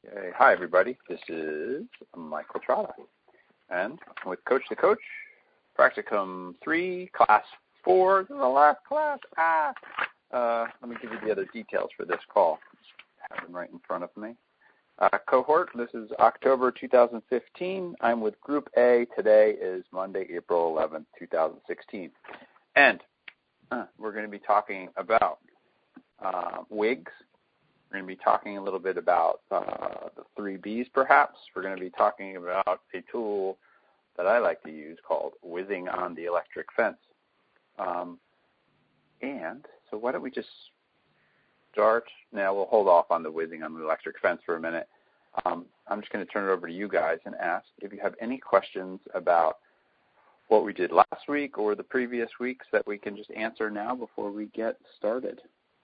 Hey, hi, everybody. This is Michael Trotta. And with Coach the Coach, Practicum 3, Class 4. This is the last class. Let me give you the other details for this call. I have them right in front of me. Cohort, this is October 2015. I'm with Group A. Today is Monday, April 11th, 2016. And we're going to be talking about WIGs. We're going to be talking a little bit about the 3 Bs, perhaps. We're going to be talking about a tool that I like to use called Whizzing on the Electric Fence. And so why don't we just start? Now, we'll hold off on the whizzing on the electric fence for a minute. I'm just going to turn it over to you guys and ask if you have any questions about what we did last week or the previous weeks that we can just answer now before we get started.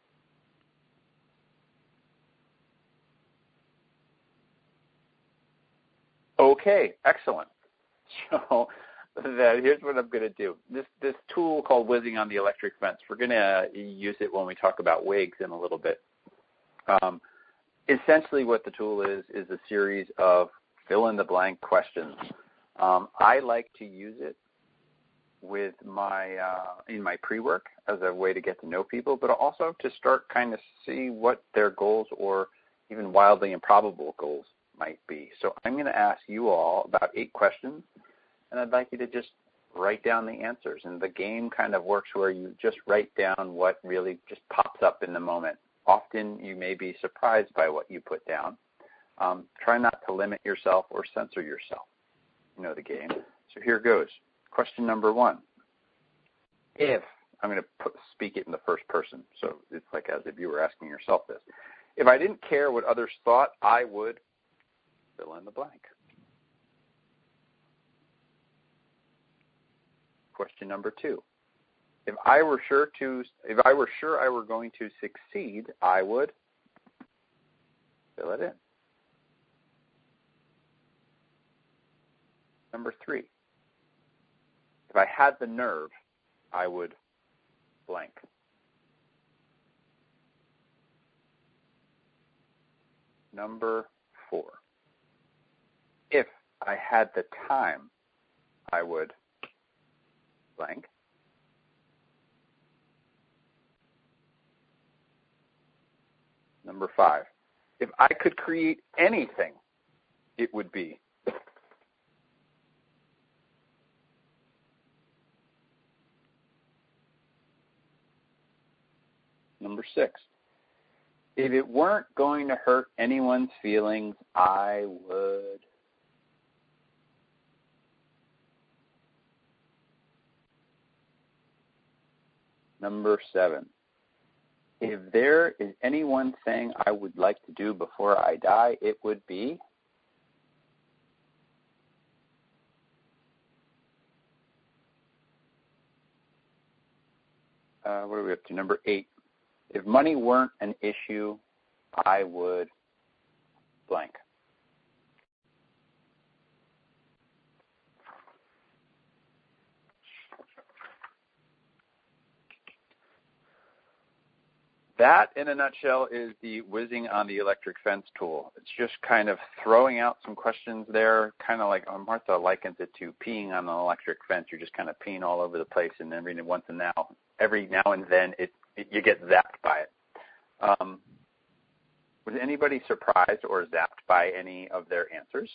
Okay, excellent. So here's what I'm going to do. This tool called Whizzing on the Electric Fence, we're going to use it when we talk about WIGs in a little bit. Essentially what the tool is a series of fill-in-the-blank questions. I like to use it with in my pre-work as a way to get to know people, but also to start kind of see what their goals or even wildly improbable goals might be. So I'm going to ask you all about 8 questions, and I'd like you to just write down the answers. And the game kind of works where you just write down what really just pops up in the moment. Often you may be surprised by what you put down. Try not to limit yourself or censor yourself. You know the game. So here goes. Question number 1. If, I'm going to speak it in the first person, so it's like as if you were asking yourself this. If I didn't care what others thought, I would fill in the blank. Question number 2. If I were sure I were going to succeed, I would fill it in. Number 3. If I had the nerve, I would blank. Number 4. If I had the time, I would blank. Number 5. If I could create anything, it would be. Number 6. If it weren't going to hurt anyone's feelings, I would. Number 7. If there is anyone saying I would like to do before I die, it would be. What are we up to? Number 8. If money weren't an issue, I would blank. That, in a nutshell, is the Whizzing on the Electric Fence tool. It's just kind of throwing out some questions there, kind of like Martha likens it to peeing on an electric fence. You're just kind of peeing all over the place, and then reading once and now. Every now and then, you get zapped by it. Was anybody surprised or zapped by any of their answers?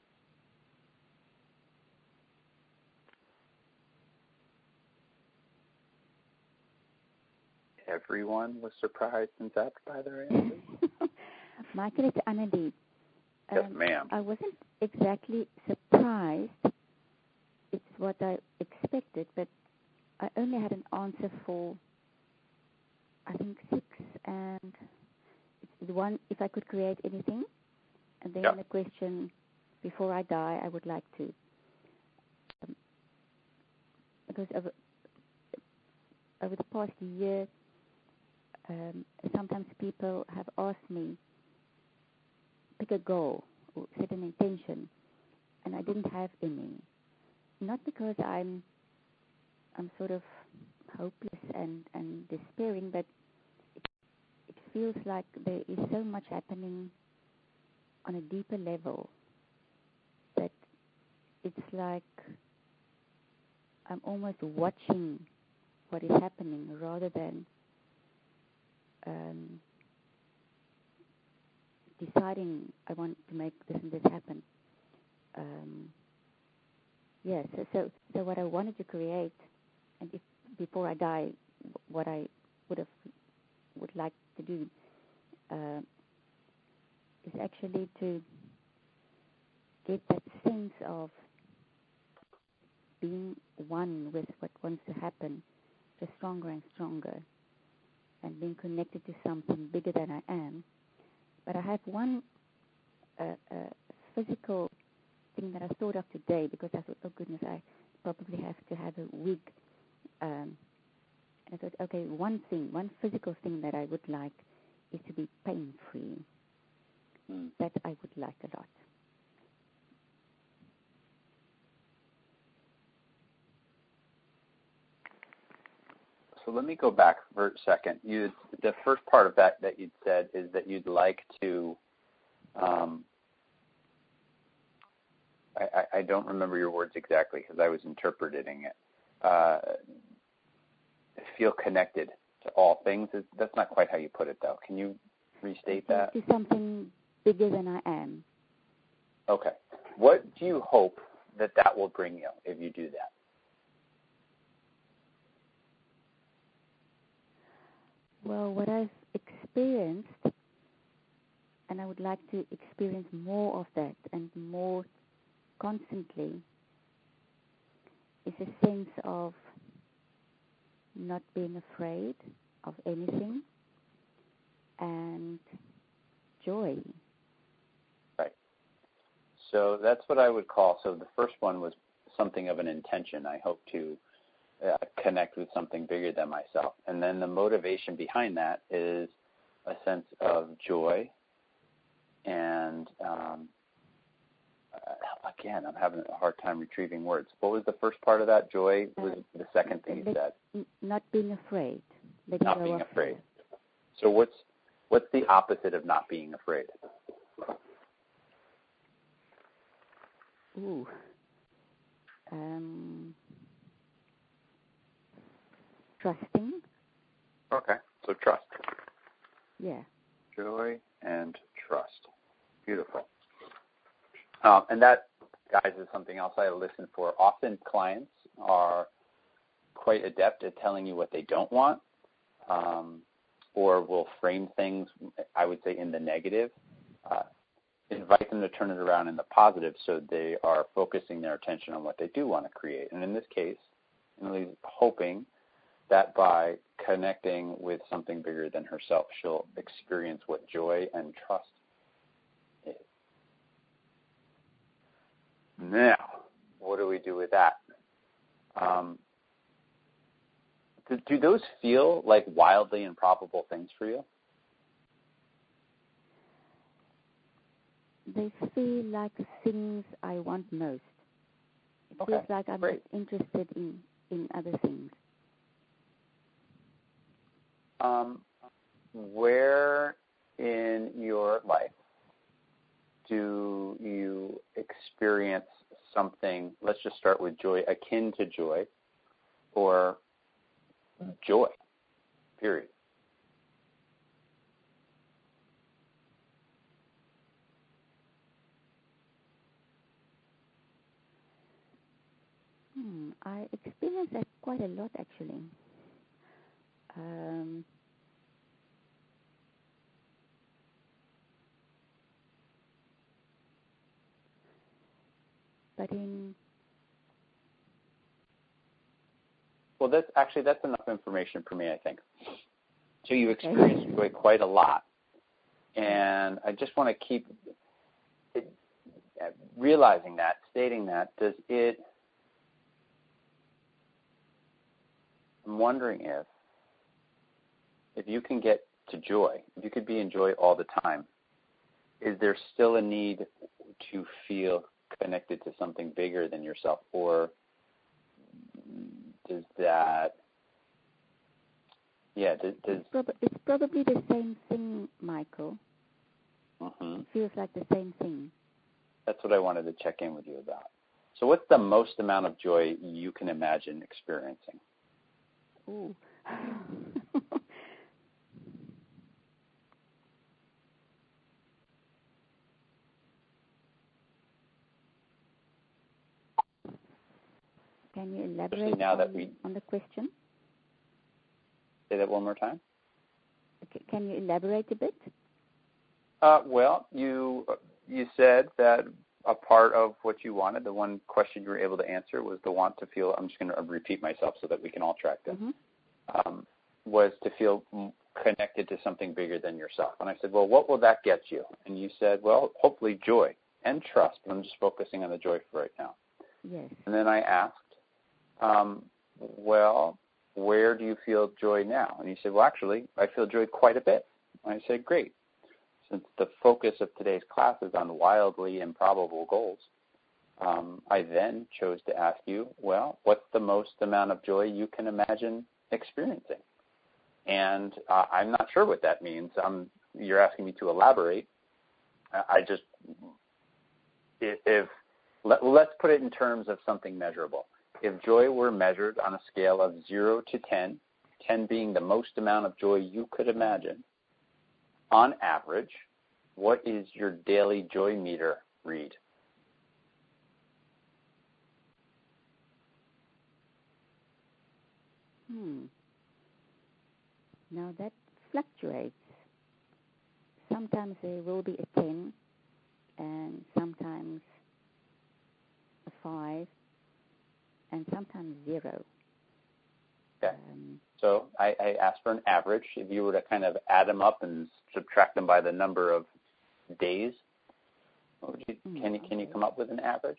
Everyone was surprised and zapped by their answers? Michael, it's Annalie. Yes, ma'am. I wasn't exactly surprised. It's what I expected, but I only had an answer for, I think, 6, and it's the one, if I could create anything, and then the question, before I die, I would like to. Because over the past year, sometimes people have asked me, pick a goal or set an intention, and I didn't have any. Not because I'm sort of hopeless and despairing, but it feels like there is so much happening on a deeper level, that it's like I'm almost watching what is happening rather than deciding I want to make this and this happen. Yes, so what I wanted to create, and if before I die, what I would like to do is actually to get that sense of being one with what wants to happen, just stronger and stronger, and being connected to something bigger than I am. But I have one physical thing that I thought of today, because I thought, oh goodness, I probably have to have a wig. And I thought, okay, one physical thing that I would like is to be pain-free. That I would like a lot. So let me go back for a second. The first part of that you'd said is that you'd like to, I don't remember your words exactly because I was interpreting it, feel connected to all things. That's not quite how you put it, though. Can you restate that? To something bigger than I am. Okay. What do you hope that will bring you if you do that? Well, what I've experienced, and I would like to experience more of that and more constantly, is a sense of not being afraid of anything and joy. Right. So that's what I would call, so the first one was something of an intention. I hope to connect with something bigger than myself. And then the motivation behind that is a sense of joy. And again, I'm having a hard time retrieving words. What was the first part of that? Joy was the second thing you said. Not being afraid. Not being afraid. So what's the opposite of not being afraid? Ooh. Trusting. Okay, so trust. Yeah. Joy and trust. Beautiful. And that, guys, is something else I listen for. Often clients are quite adept at telling you what they don't want, or will frame things, I would say, in the negative. Invite them to turn it around in the positive so they are focusing their attention on what they do want to create. And in this case, Emily's hoping that by connecting with something bigger than herself, she'll experience what joy and trust is. Now, what do we do with that? Do those feel like wildly improbable things for you? They feel like the things I want most. It feels like I'm great. interested in other things. Where in your life do you experience something, let's just start with joy, akin to joy, or joy, period? I experience that quite a lot, actually. Well, that's enough information for me, I think. So you experience joy quite a lot, and I just want to keep realizing that, stating that. I'm wondering if you can get to joy, if you could be in joy all the time, is there still a need to feel connected to something bigger than yourself, or does that? Yeah, It's probably the same thing, Michael. Mm-hmm. It feels like the same thing. That's what I wanted to check in with you about. So what's the most amount of joy you can imagine experiencing? Ooh. Can you elaborate on the question? Say that one more time. Okay. Can you elaborate a bit? Well, you said that a part of what you wanted, the one question you were able to answer, was the want to feel. I'm just going to repeat myself so that we can all track this. Mm-hmm. Was to feel connected to something bigger than yourself. And I said, well, what will that get you? And you said, well, hopefully joy and trust. But I'm just focusing on the joy for right now. Yes. And then I asked, well, where do you feel joy now? And you said, well, actually, I feel joy quite a bit. And I said, great. Since the focus of today's class is on wildly improbable goals, I then chose to ask you, well, what's the most amount of joy you can imagine experiencing? And I'm not sure what that means. You're asking me to elaborate. Let's put it in terms of something measurable. If joy were measured on a scale of 0 to 10, 10 being the most amount of joy you could imagine, on average, what is your daily joy meter read? Now that fluctuates. Sometimes there will be a 10 and sometimes a 5 and sometimes 0. Okay. So I asked for an average. If you were to kind of add them up and subtract them by the number of days, can you come up with an average?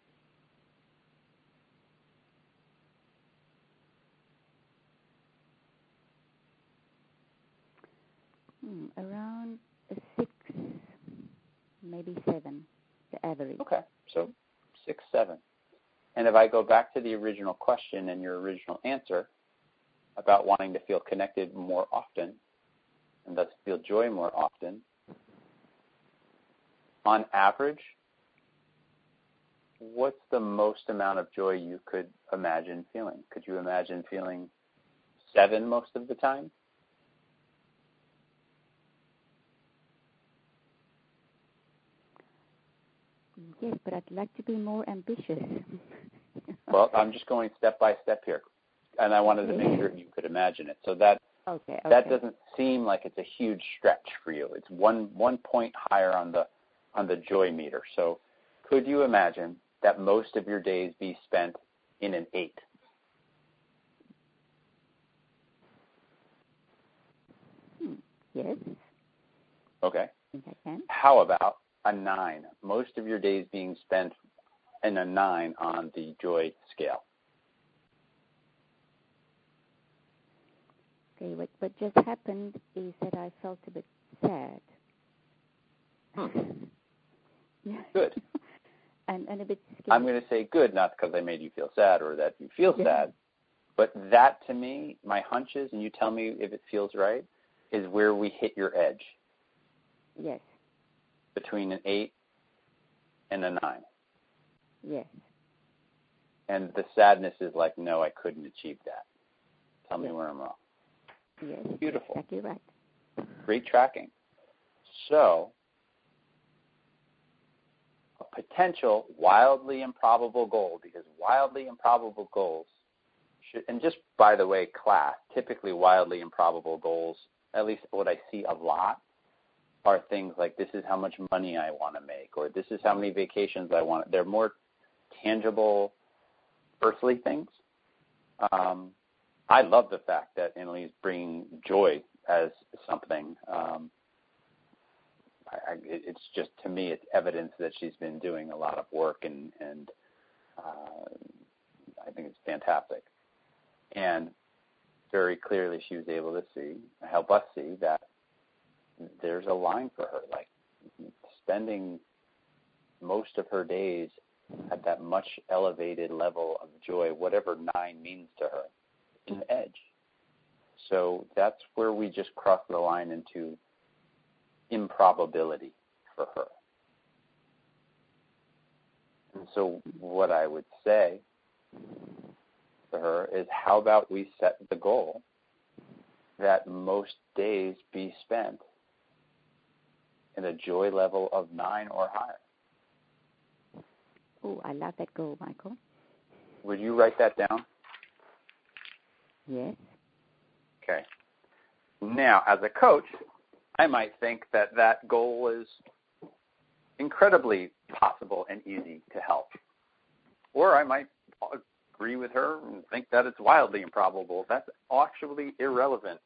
Around a 6, maybe 7, the average. Okay, so 6, 7. And if I go back to the original question and your original answer about wanting to feel connected more often and thus feel joy more often, on average, what's the most amount of joy you could imagine feeling? Could you imagine feeling 7 most of the time? Yes, but I'd like to be more ambitious. Well, I'm just going step by step here, and I wanted to make sure you could imagine it. So that doesn't seem like it's a huge stretch for you. It's one point higher on the joy meter. So could you imagine that most of your days be spent in an 8? Yes. Okay. I think I can. How about a 9? Most of your days being spent in a 9 on the joy scale. Okay, what just happened is that I felt a bit sad. Good. and a bit scared. I'm going to say good, not because I made you feel sad or that you feel sad, but that to me, my hunches, and you tell me if it feels right, is where we hit your edge. Yes. Between an 8 and a 9. Yes. And the sadness is like, no, I couldn't achieve that. Tell me where I'm wrong. Yes. Beautiful. Exactly right. Great tracking. So, a potential wildly improbable goal, because wildly improbable goals should, and just by the way, class, typically wildly improbable goals, at least what I see a lot, are things like this is how much money I want to make, or this is how many vacations I want. They're more tangible, earthly things. I love the fact that Annalise is bringing joy as something. It's just, to me, it's evidence that she's been doing a lot of work, and I think it's fantastic. And very clearly she was able to help us see that there's a line for her, like spending most of her days at that much elevated level of joy, whatever 9 means to her, an edge. So that's where we just cross the line into improbability. for her. And so what I would say to her is, how about we set the goal that most days be spent in a joy level of 9 or higher? Oh, I love that goal, Michael. Would you write that down? Yes. Okay. Now, as a coach, I might think that that goal is incredibly possible and easy to help. Or I might agree with her and think that it's wildly improbable. That's actually irrelevant.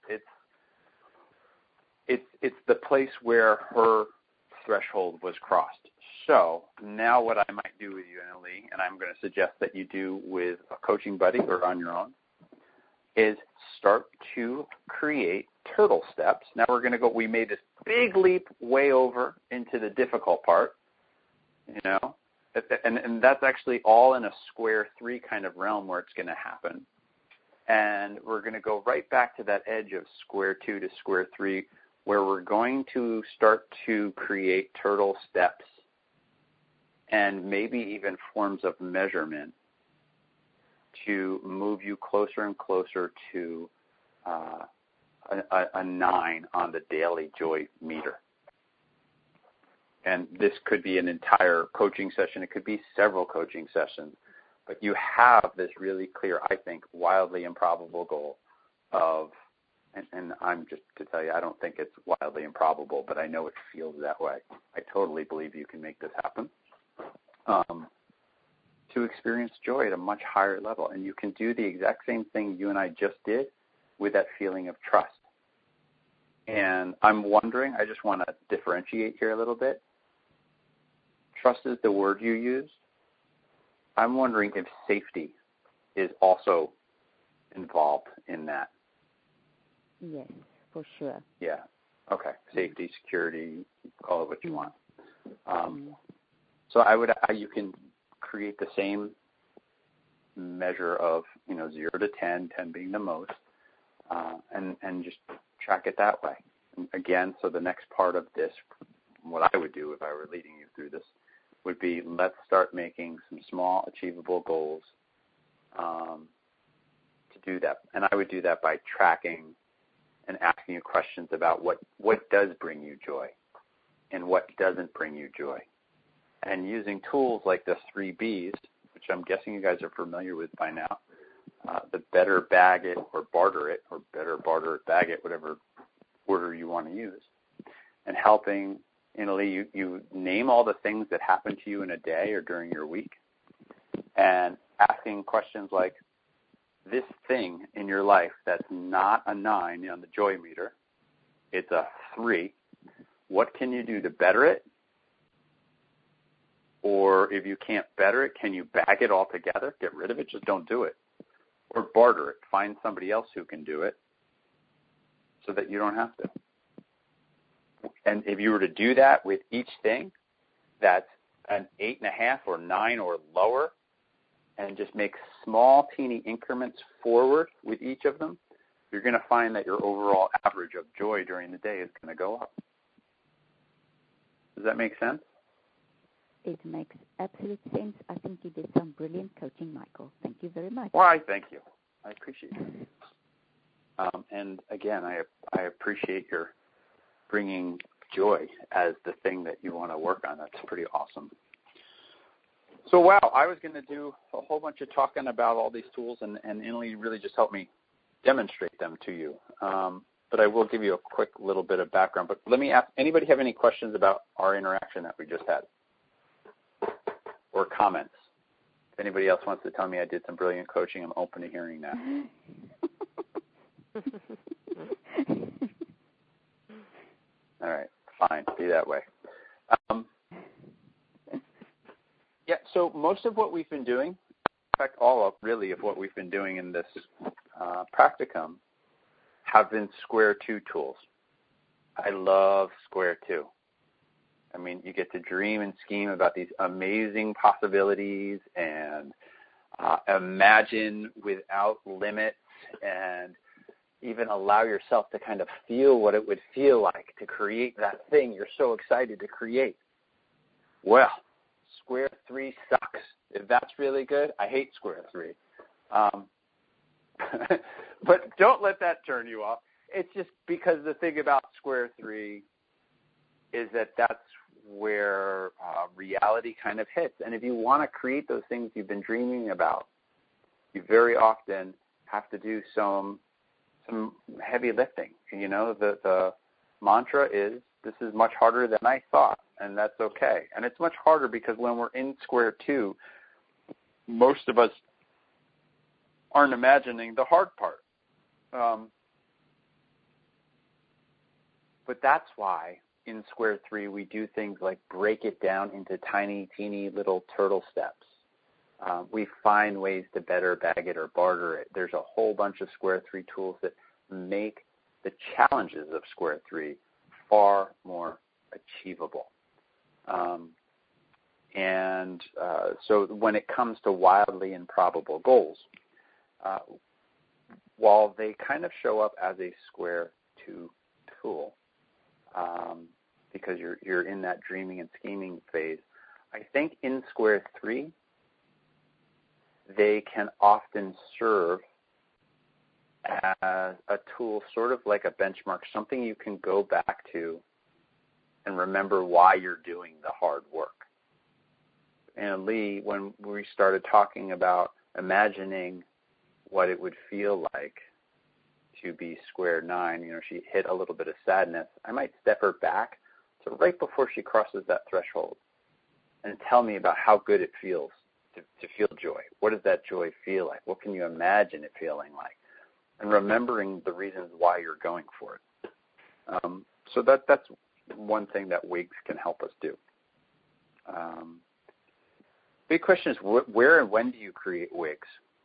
It's the place where her threshold was crossed. So now what I might do with you, Annalie, and I'm going to suggest that you do with a coaching buddy or on your own, is start to create turtle steps. Now we're going to we made this big leap way over into the difficult part, and that's actually all in a square 3 kind of realm where it's going to happen. And we're going to go right back to that edge of square 2 to square 3, where we're going to start to create turtle steps and maybe even forms of measurement to move you closer and closer to a 9 on the daily joy meter. And this could be an entire coaching session. It could be several coaching sessions. But you have this really clear, I think, wildly improbable goal of, and I'm just to tell you, I don't think it's wildly improbable, but I know it feels that way. I totally believe you can make this happen. To experience joy at a much higher level. And you can do the exact same thing you and I just did with that feeling of trust. And I'm wondering, I just want to differentiate here a little bit. Trust is the word you use. I'm wondering if safety is also involved in that. Yes, for sure. Yeah. Okay. Safety, security, call it what you want. So you can create the same measure of 0 to 10, 10 being the most, and just track it that way. And again, so the next part of this, what I would do if I were leading you through this, would be let's start making some small achievable goals to do that. And I would do that by tracking and asking you questions about what does bring you joy and what doesn't bring you joy. And using tools like the 3 Bs, which I'm guessing you guys are familiar with by now, the better bag it or barter it, or better barter it, bag it, whatever order you want to use, and helping Annalie, you name all the things that happen to you in a day or during your week, and asking questions like, this thing in your life that's not a 9 on the joy meter, it's a 3, what can you do to better it? Or if you can't better it, can you bag it altogether? Get rid of it, just don't do it. Or barter it, find somebody else who can do it so that you don't have to. And if you were to do that with each thing, that's an 8.5 or 9 or lower, and just make small, teeny increments forward with each of them, you're going to find that your overall average of joy during the day is going to go up. Does that make sense? It makes absolute sense. I think you did some brilliant coaching, Michael. Thank you very much. Why, thank you. I appreciate it. And again, I appreciate your bringing joy as the thing that you want to work on. That's pretty awesome. So, wow, I was going to do a whole bunch of talking about all these tools, and Annalie really just helped me demonstrate them to you. But I will give you a quick little bit of background. But let me ask, anybody have any questions about our interaction that we just had? Or comments? If anybody else wants to tell me I did some brilliant coaching, I'm open to hearing that. All right, fine, be that way. Yeah, so most of what we've been doing, in fact, all of really of what we've been doing in this practicum have been Square 2 tools. I love Square 2. I mean, you get to dream and scheme about these amazing possibilities and imagine without limits and even allow yourself to kind of feel what it would feel like to create that thing you're so excited to create. Well, square 3 sucks. If that's really good, I hate square 3. But don't let that turn you off. It's just because the thing about square 3 is that that's where reality kind of hits. And if you want to create those things you've been dreaming about, you very often have to do some heavy lifting. You know, the mantra is, this is much harder than I thought, and that's okay. And it's much harder because when we're in square 2, most of us aren't imagining the hard part. But that's why in square 3 we do things like break it down into tiny, teeny little turtle steps. We find ways to better bag it or barter it. There's a whole bunch of square 3 tools that make the challenges of square 3 far more achievable. So when it comes to wildly improbable goals, while they kind of show up as a square 2 tool, because you're in that dreaming and scheming phase, I think in square 3, they can often serve as a tool, sort of like a benchmark, something you can go back to and remember why you're doing the hard work. And Lee, when we started talking about imagining what it would feel like to be square 9, you know, she hit a little bit of sadness. I might step her back to right before she crosses that threshold and tell me about how good it feels to feel joy. What does that joy feel like? What can you imagine it feeling like? And remembering the reasons why you're going for it. So that's one thing that wigs can help us do. Big question is, where and when do you create wigs?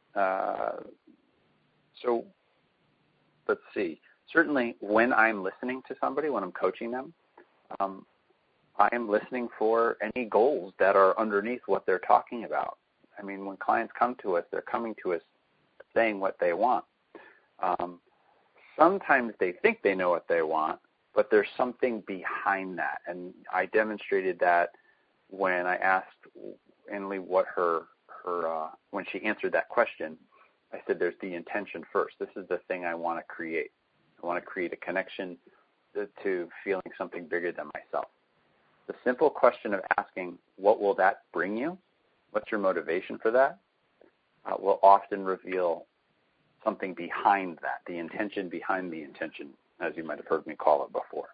So let's see. Certainly when I'm listening to somebody, when I'm coaching them, I am listening for any goals that are underneath what they're talking about. I mean, when clients come to us, they're coming to us saying what they want. Sometimes they think they know what they want, but there's something behind that. And I demonstrated that when I asked Annalie what when she answered that question. I said, there's the intention first. This is the thing I want to create. I want to create a connection to feeling something bigger than myself. The simple question of asking, what will that bring you? What's your motivation for that? Will often reveal something behind that, the intention behind the intention, as you might have heard me call it before.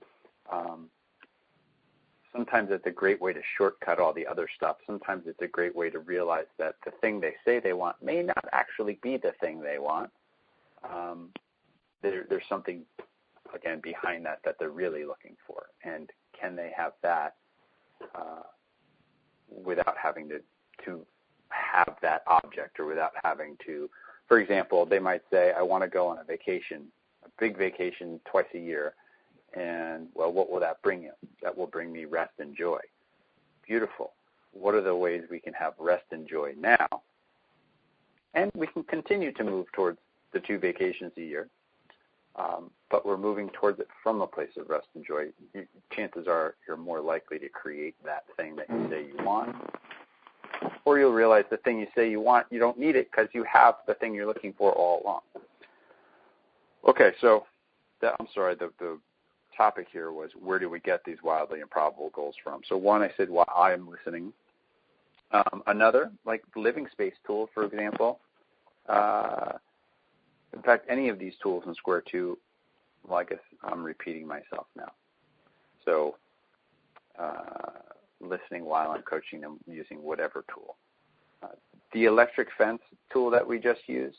Sometimes it's a great way to shortcut all the other stuff. Sometimes it's a great way to realize that the thing they say they want may not actually be the thing they want. There's something, again, behind that they're really looking for. And can they have that without having to have that object, or without having to, for example, they might say, I want to go on a vacation, a big vacation twice a year. And, well, what will that bring you? That will bring me rest and joy. Beautiful. What are the ways we can have rest and joy now? And we can continue to move towards the 2 vacations a year, but we're moving towards it from a place of rest and joy. Chances are you're more likely to create that thing that you say you want, or you'll realize the thing you say you want, you don't need it because you have the thing you're looking for all along. Okay, so I'm sorry, the topic here was, where do we get these wildly improbable goals from? So one, I said, while I am listening. Another, like living space tool, for example. In fact, any of these tools in square 2, well, I guess I'm repeating myself now. So listening while I'm coaching them using whatever tool. The electric fence tool that we just used,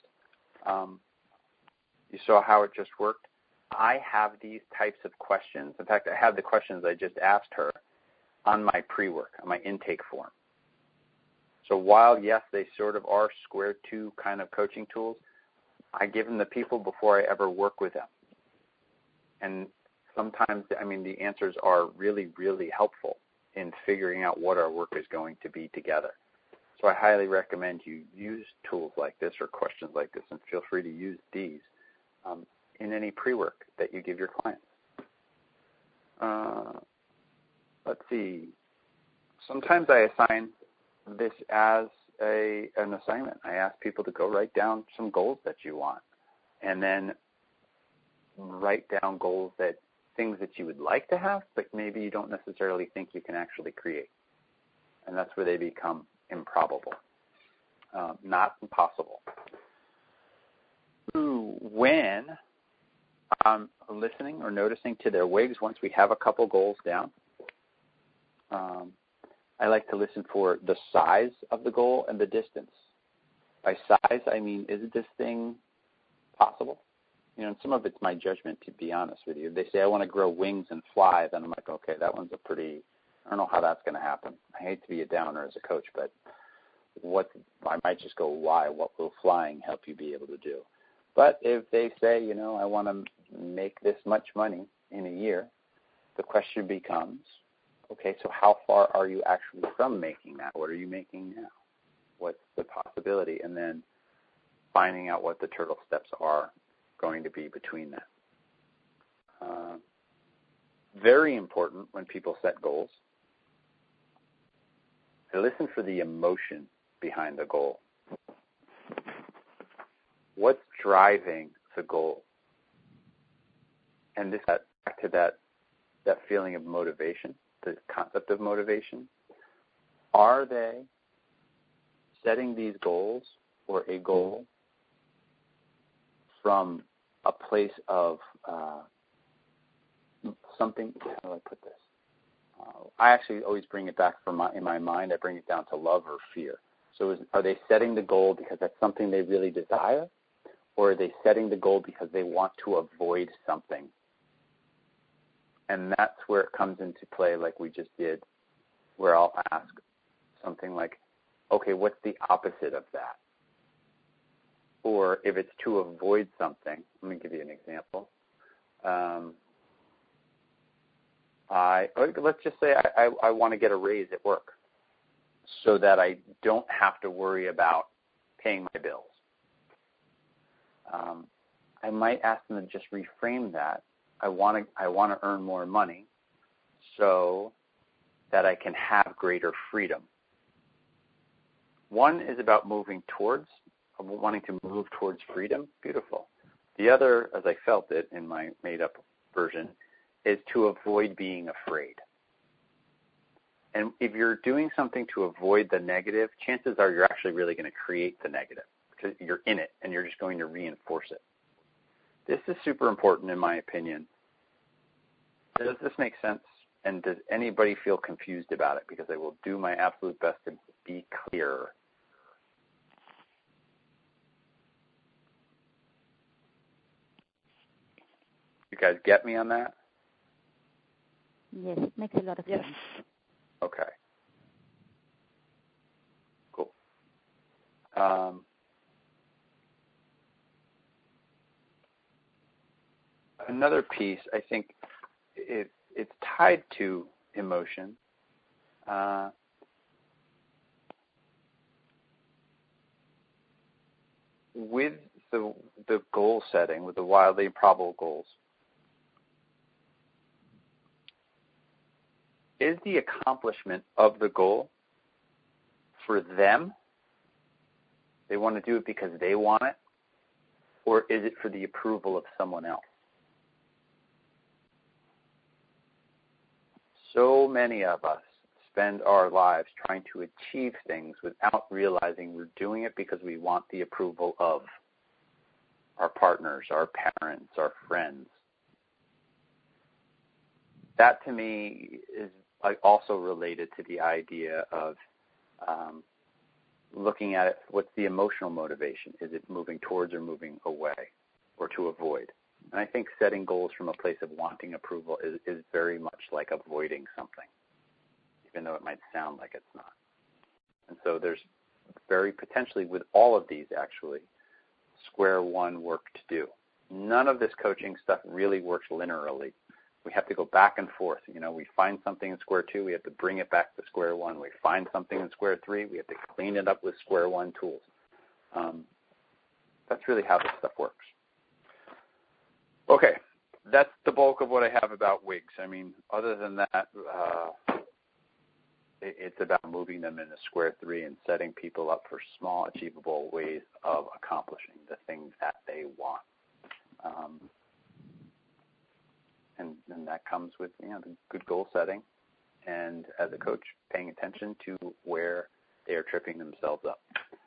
you saw how it just worked. I have these types of questions. In fact, I have the questions I just asked her on my pre-work, on my intake form. So while, yes, they sort of are square 2 kind of coaching tools, I give them the people before I ever work with them. And sometimes, I mean, the answers are really, really helpful in figuring out what our work is going to be together. So I highly recommend you use tools like this or questions like this, and feel free to use these. in any pre-work that you give your clients. Let's see. Sometimes I assign this as an assignment. I ask people to go write down some goals that you want, and then write down goals things that you would like to have, but maybe you don't necessarily think you can actually create. And that's where they become improbable, not impossible. When I'm listening or noticing to their wigs, once we have a couple goals down, I like to listen for the size of the goal and the distance. By size, I mean, is this thing possible? And some of it's my judgment, to be honest with you. If they say, I want to grow wings and fly, then I'm like, okay, that one's I don't know how that's going to happen. I hate to be a downer as a coach, but I might just go, why? What will flying help you be able to do? But if they say, I want to make this much money in a year, the question becomes, okay, so how far are you actually from making that? What are you making now? What's the possibility? And then finding out what the turtle steps are going to be between that. Very important when people set goals. I listen for the emotion behind the goal. What's driving the goal? And this gets back to that feeling of motivation, the concept of motivation. Are they setting these goals or a goal from a place of something? How do I put this? I actually always bring it back in my mind. I bring it down to love or fear. So are they setting the goal because that's something they really desire? Or are they setting the goal because they want to avoid something? And that's where it comes into play, like we just did, where I'll ask something like, okay, what's the opposite of that? Or if it's to avoid something, let me give you an example. Let's just say I want to get a raise at work so that I don't have to worry about paying my bills. I might ask them to just reframe that. I want to earn more money so that I can have greater freedom. One is about wanting to move towards freedom. Beautiful. The other, as I felt it in my made-up version, is to avoid being afraid. And if you're doing something to avoid the negative, chances are you're actually really going to create the negative because you're in it and you're just going to reinforce it. This is super important in my opinion. Does this make sense? And does anybody feel confused about it? Because I will do my absolute best to be clear. You guys get me on that? Yes, it makes a lot of sense. Okay. Cool. Another piece, I think it's tied to emotion. With the goal setting, with the wildly improbable goals, is the accomplishment of the goal for them? They want to do it because they want it? Or is it for the approval of someone else? So many of us spend our lives trying to achieve things without realizing we're doing it because we want the approval of our partners, our parents, our friends. That to me is also related to the idea of looking at it, what's the emotional motivation? Is it moving towards or moving away or to avoid? And I think setting goals from a place of wanting approval is very much like avoiding something, even though it might sound like it's not. And so there's very potentially with all of these actually square one work to do. None of this coaching stuff really works linearly. We have to go back and forth. We find something in square two, we have to bring it back to square one. We find something in square three, we have to clean it up with square one tools. That's really how this stuff works. Okay, that's the bulk of what I have about wigs. I mean, other than that, it's about moving them into square three and setting people up for small, achievable ways of accomplishing the things that they want. And that comes with, the good goal setting, and as a coach, paying attention to where they are tripping themselves up.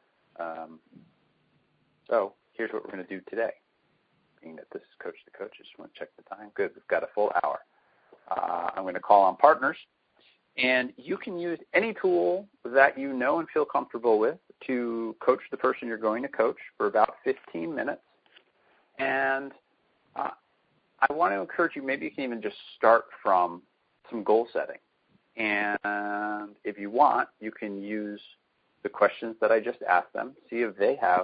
So here's what we're going to do today. Being that this is Coach the Coach, I just want to check the time. Good, we've got a full hour. I'm going to call on partners, and you can use any tool that you know and feel comfortable with to coach the person you're going to coach for about 15 minutes. And I want to encourage you, maybe you can even just start from some goal setting. And if you want, you can use the questions that I just asked them, see if they have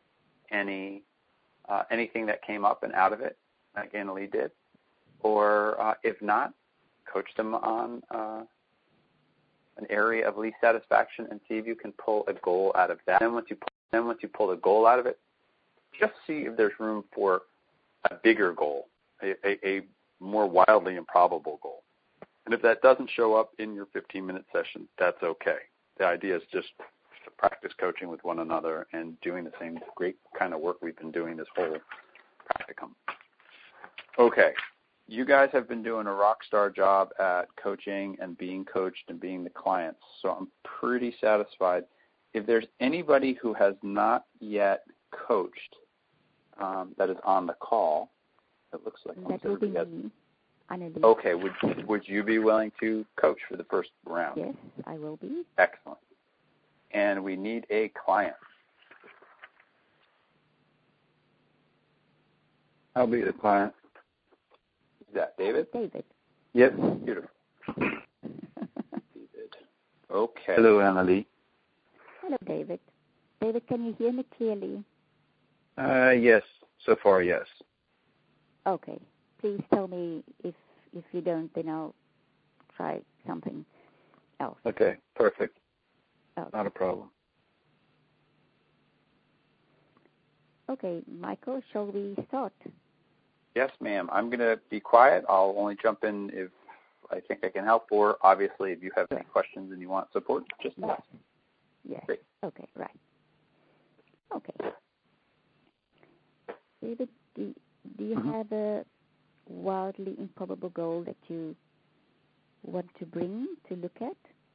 anything that came up and out of it, like Annalie did. Or if not, coach them on an area of least satisfaction and see if you can pull a goal out of that. And once you pull the goal out of it, just see if there's room for a bigger goal, a more wildly improbable goal. And if that doesn't show up in your 15-minute session, that's okay. The idea is just to practice coaching with one another and doing the same great kind of work we've been doing this whole practicum. Okay, you guys have been doing a rock star job at coaching and being coached and being the clients, so I'm pretty satisfied. If there's anybody who has not yet coached that is on the call, it looks like that will be me. Annalie. Okay, would you be willing to coach for the first round? Yes, I will be. Excellent. And we need a client. I'll be the client. Is that David? David. Yep. Beautiful. David. Okay. Hello, Annalie. Hello, David. David, can you hear me clearly? Yes. So far, yes. Okay. Please tell me if you don't, then I'll try something else. Okay. Perfect. Okay. Not a problem. Okay, Michael, shall we start? Yes, ma'am. I'm going to be quiet. I'll only jump in if I think I can help, or obviously if you have any questions and you want support, just ask. Yes. Great. Okay, right. Okay. David, do you have a wildly improbable goal that you want to bring to look at?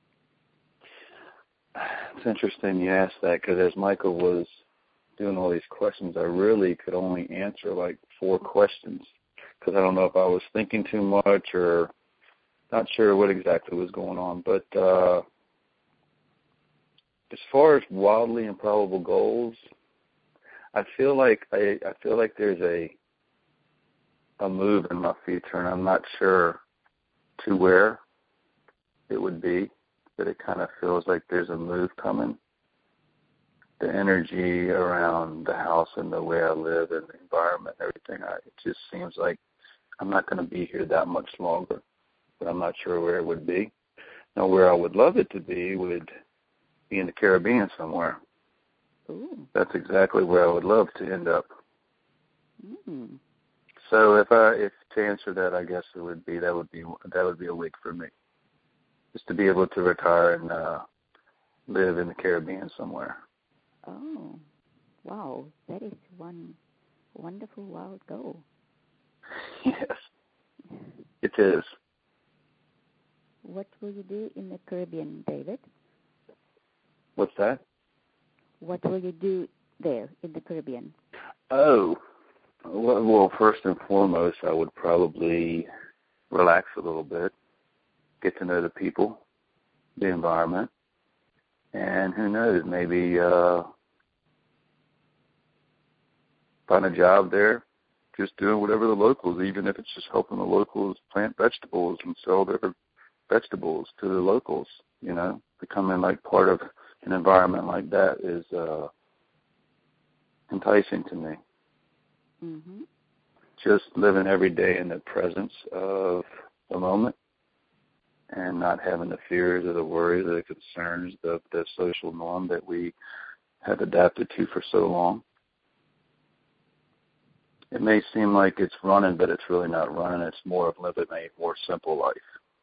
It's interesting you asked that, because as Michael was doing all these questions, I really could only answer like 4 questions, because I don't know if I was thinking too much or not sure what exactly was going on. But as far as wildly improbable goals, I feel like there's a move in my future, and I'm not sure to where it would be, but it kind of feels like there's a move coming. The energy around the house and the way I live and the environment and everything, it just seems like I'm not going to be here that much longer, but I'm not sure where it would be. Now, where I would love it to be would be in the Caribbean somewhere. Ooh. That's exactly where I would love to end up. Mm. So if to answer that, I guess that would be a wig for me, just to be able to retire and live in the Caribbean somewhere. Oh, wow! That is one wonderful wild goal. Yes, it is. What will you do in the Caribbean, David? What's that? What will you do there in the Caribbean? Oh, well, first and foremost, I would probably relax a little bit, get to know the people, the environment, and who knows, maybe find a job there, just doing whatever the locals, even if it's just helping the locals plant vegetables and sell their vegetables to the locals, becoming like part of an environment like that is enticing to me. Mm-hmm. Just living every day in the presence of the moment and not having the fears or the worries or the concerns, the social norm that we have adapted to for so long. it may seem like it's running, but it's really not running. It's more of living a more simple life.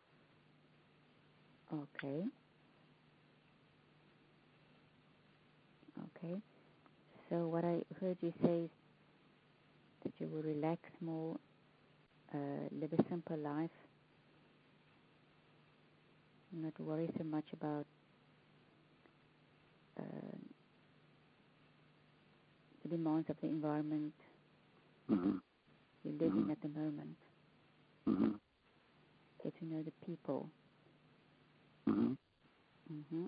Okay. Okay. So what I heard you say is that you will relax more, live a simple life, not worry so much about the demands of the environment Mm-hmm. you live in at the moment. Mm-hmm. Get to know the people. Mm-hmm. Mm-hmm.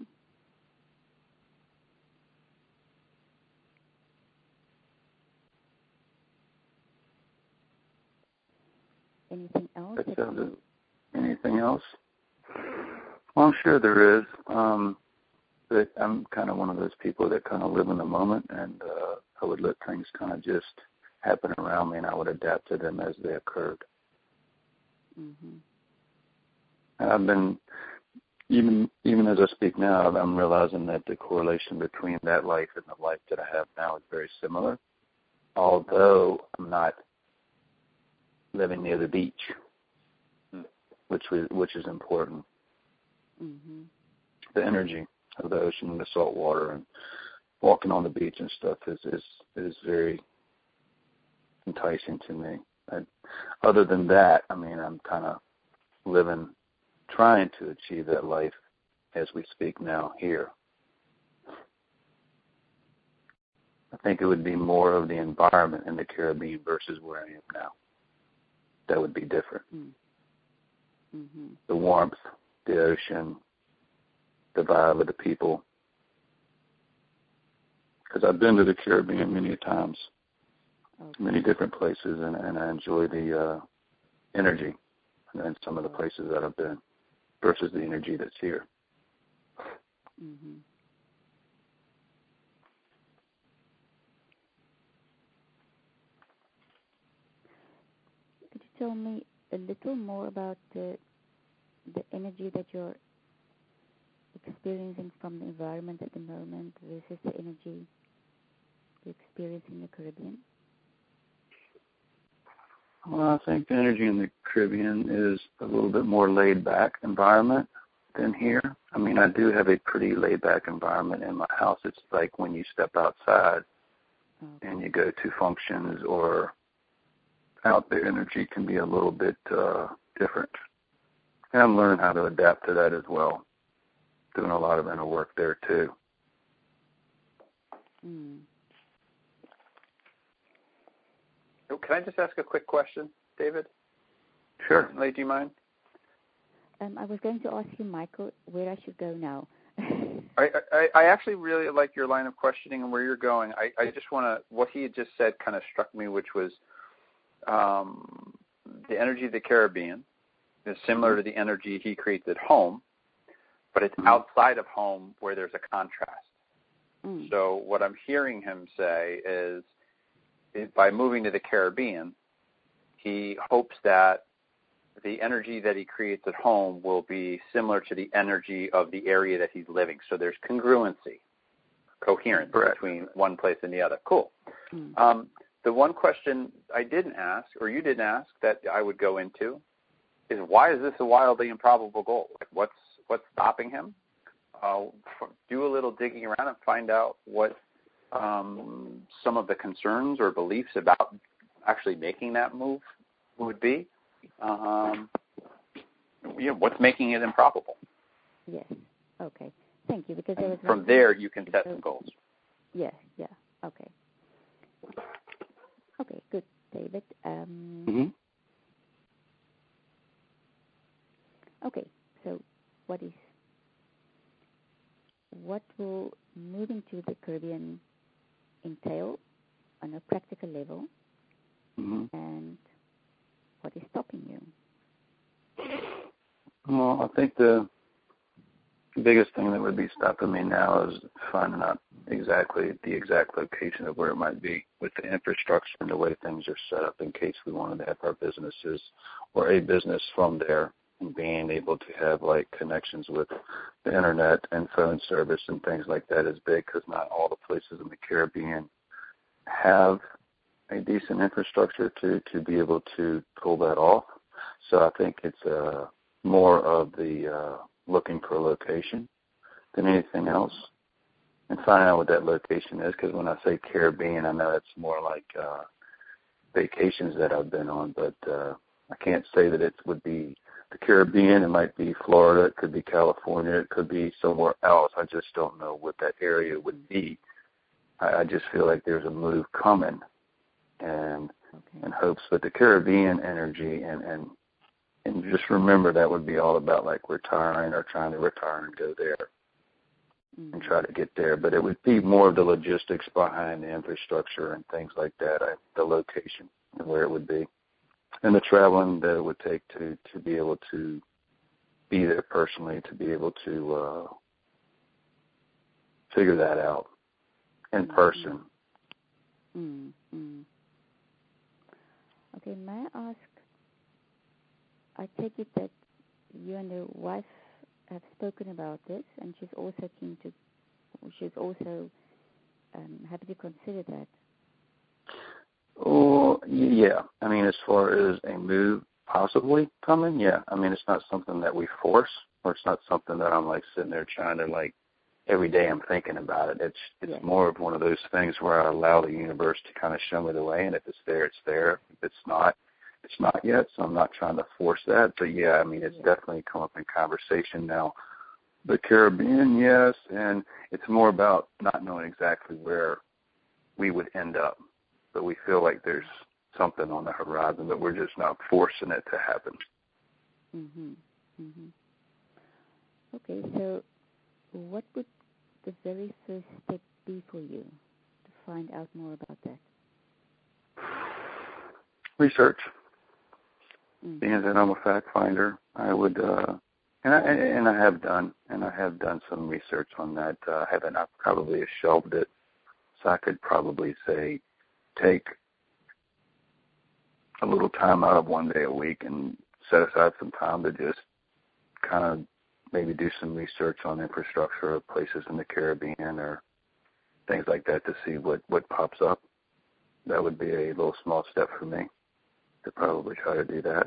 Anything else? Anything else? Well, I'm sure there is. But I'm kind of one of those people that kind of live in the moment, and I would let things kind of just happen around me, and I would adapt to them as they occurred. Mm-hmm. And I've been, even as I speak now, I'm realizing that the correlation between that life and the life that I have now is very similar, although I'm not living near the beach, which is important. Mm-hmm. The energy of the ocean and the salt water and walking on the beach and stuff is very enticing to me. Other than that, I mean, I'm kind of trying to achieve that life as we speak now here. I think it would be more of the environment in the Caribbean versus where I am now. That would be different. Mm-hmm. The warmth, the ocean, the vibe of the people. Because I've been to the Caribbean many times, many different places, and I enjoy the energy in some of the places that I've been versus the energy that's here. Mm-hmm. Could you tell me a little more about the energy that you're experiencing from the environment at the moment versus the energy you experience in the Caribbean? Well, I think the energy in the Caribbean is a little bit more laid-back environment than here. I mean, I do have a pretty laid-back environment in my house. It's like when you step outside and you go to functions or out there, energy can be a little bit different. And I'm learning how to adapt to that as well. Doing a lot of inner work there, too. Mm. Oh, can I just ask a quick question, David? Sure. Lee, do you mind? I was going to ask you, Michael, where I should go now. I actually really like your line of questioning and where you're going. I just want to, what he had just said kind of struck me, which was the energy of the Caribbean is similar to the energy he creates at home, but it's outside of home where there's a contrast. Mm. So what I'm hearing him say is by moving to the Caribbean, he hopes that the energy that he creates at home will be similar to the energy of the area that he's living. So there's congruency, coherence between one place and the other. Cool. Mm. The one question I didn't ask, or you didn't ask, that I would go into is why is this a wildly improbable goal? Like what's stopping him? Do a little digging around and find out what some of the concerns or beliefs about actually making that move would be. What's making it improbable? Yes. Okay. Thank you. Because from there you can set some goals. Yes. Yeah. Okay. Okay. Good, David. Okay. So, what will moving to the Caribbean entail on a practical level, and what is stopping you? Well, I think the biggest thing that would be stopping me now is finding out exactly the exact location of where it might be with the infrastructure and the way things are set up in case we wanted to have our businesses or a business from there, and being able to have like connections with the internet and phone service and things like that is big because not all the places in the Caribbean have a decent infrastructure to be able to pull that off. So I think it's more of the looking for a location than anything else, and finding out what that location is. Because when I say Caribbean, I know it's more like vacations that I've been on, but I can't say that it would be the Caribbean. It might be Florida. It could be California. It could be somewhere else. I just don't know what that area would be. I just feel like there's a move coming, and in hopes with the Caribbean energy, and just remember that would be all about like retiring or trying to retire and go there and try to get there. But it would be more of the logistics behind the infrastructure and things like that, the location and where it would be, and the traveling that it would take to be able to be there personally, to be able to figure that out in person. Okay, may I ask, I take it that you and your wife have spoken about this, and she's also happy to consider that. Oh, yeah. I mean, as far as a move possibly coming, yeah. I mean, it's not something that we force, or it's not something that I'm like sitting there trying to like every day I'm thinking about it. It's more of one of those things where I allow the universe to kind of show me the way, and if it's there, it's there. If it's not, it's not yet, so I'm not trying to force that. But, yeah, I mean, it's definitely come up in conversation now. The Caribbean, yes, and it's more about not knowing exactly where we would end up. But we feel like there's something on the horizon, but we're just not forcing it to happen. Okay, so what would the very first step be for you to find out more about that? Research. Being that I'm a fact finder, I would, and I have done some research on that. I probably have shelved it, so I could probably say take a little time out of one day a week and set aside some time to just kind of maybe do some research on infrastructure of places in the Caribbean or things like that to see what pops up. That would be a little small step for me to probably try to do that.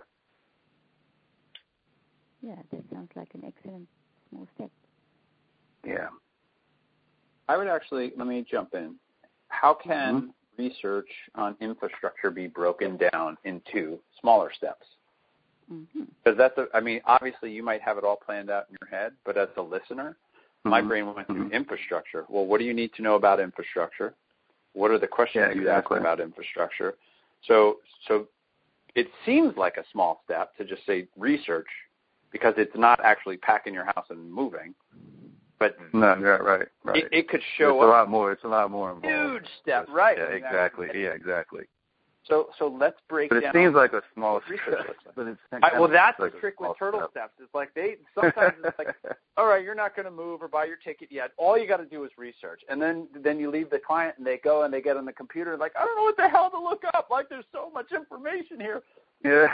Yeah, that sounds like an excellent small step. Yeah. I would actually, let me jump in. How can research on infrastructure be broken down into smaller steps? Because obviously you might have it all planned out in your head, but as a listener, my brain went to infrastructure. Well, what do you need to know about infrastructure? What are the questions you ask about infrastructure? So it seems like a small step to just say research, because it's not actually packing your house and moving. But right. It could show up. It's a lot more involved. Huge step, right? Yeah, exactly. Yeah, exactly. So let's break down. But it seems like a small step. That's the trick with turtle steps. It's like sometimes it's like, all right, you're not going to move or buy your ticket yet. All you got to do is research, and then you leave the client and they go and they get on the computer and like, I don't know what the hell to look up. Like, there's so much information here. Yeah.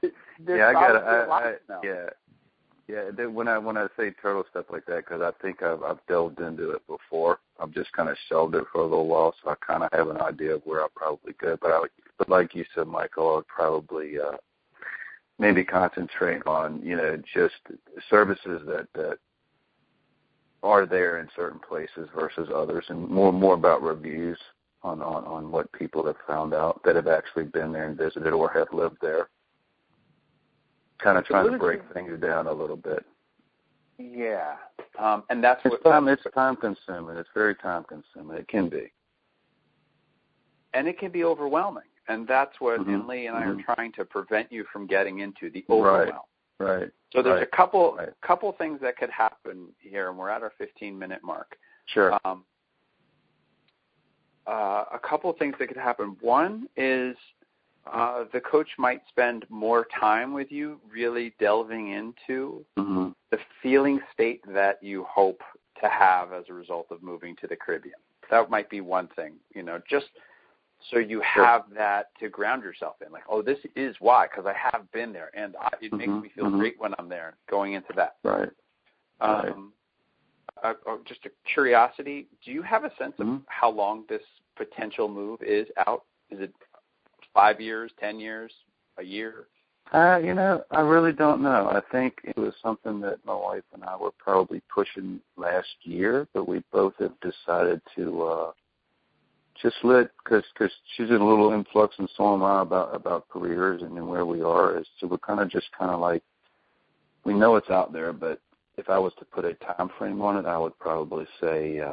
Yeah. When I say turtle step like that, because I think I've delved into it before. I've just kind of shelved it for a little while, so I kind of have an idea of where I'll probably go. But like you said, Michael, I would probably maybe concentrate on just services that are there in certain places versus others, and more about reviews on what people have found out that have actually been there and visited or have lived there. Kind of trying to break things down a little bit. Yeah, and that's it's time consuming. It's very time consuming. It can be, and it can be overwhelming. And that's what Lee and I are trying to prevent you from getting into, the overwhelm. Right. So there's a couple things that could happen here, and we're at our 15-minute mark. Sure. A couple things that could happen. One is the coach might spend more time with you really delving into the feeling state that you hope to have as a result of moving to the Caribbean. That might be one thing, just so you have that to ground yourself in. Like, oh, this is why, because I have been there, and it makes me feel great when I'm there, going into that. Right. Just a curiosity, do you have a sense of how long this potential move is out? Is it 5 years, 10 years, a year? I really don't know. I think it was something that my wife and I were probably pushing last year, but we both have decided to just because she's in a little influx and so am I about careers and where we are. So we're kind of like, we know it's out there, but if I was to put a time frame on it, I would probably say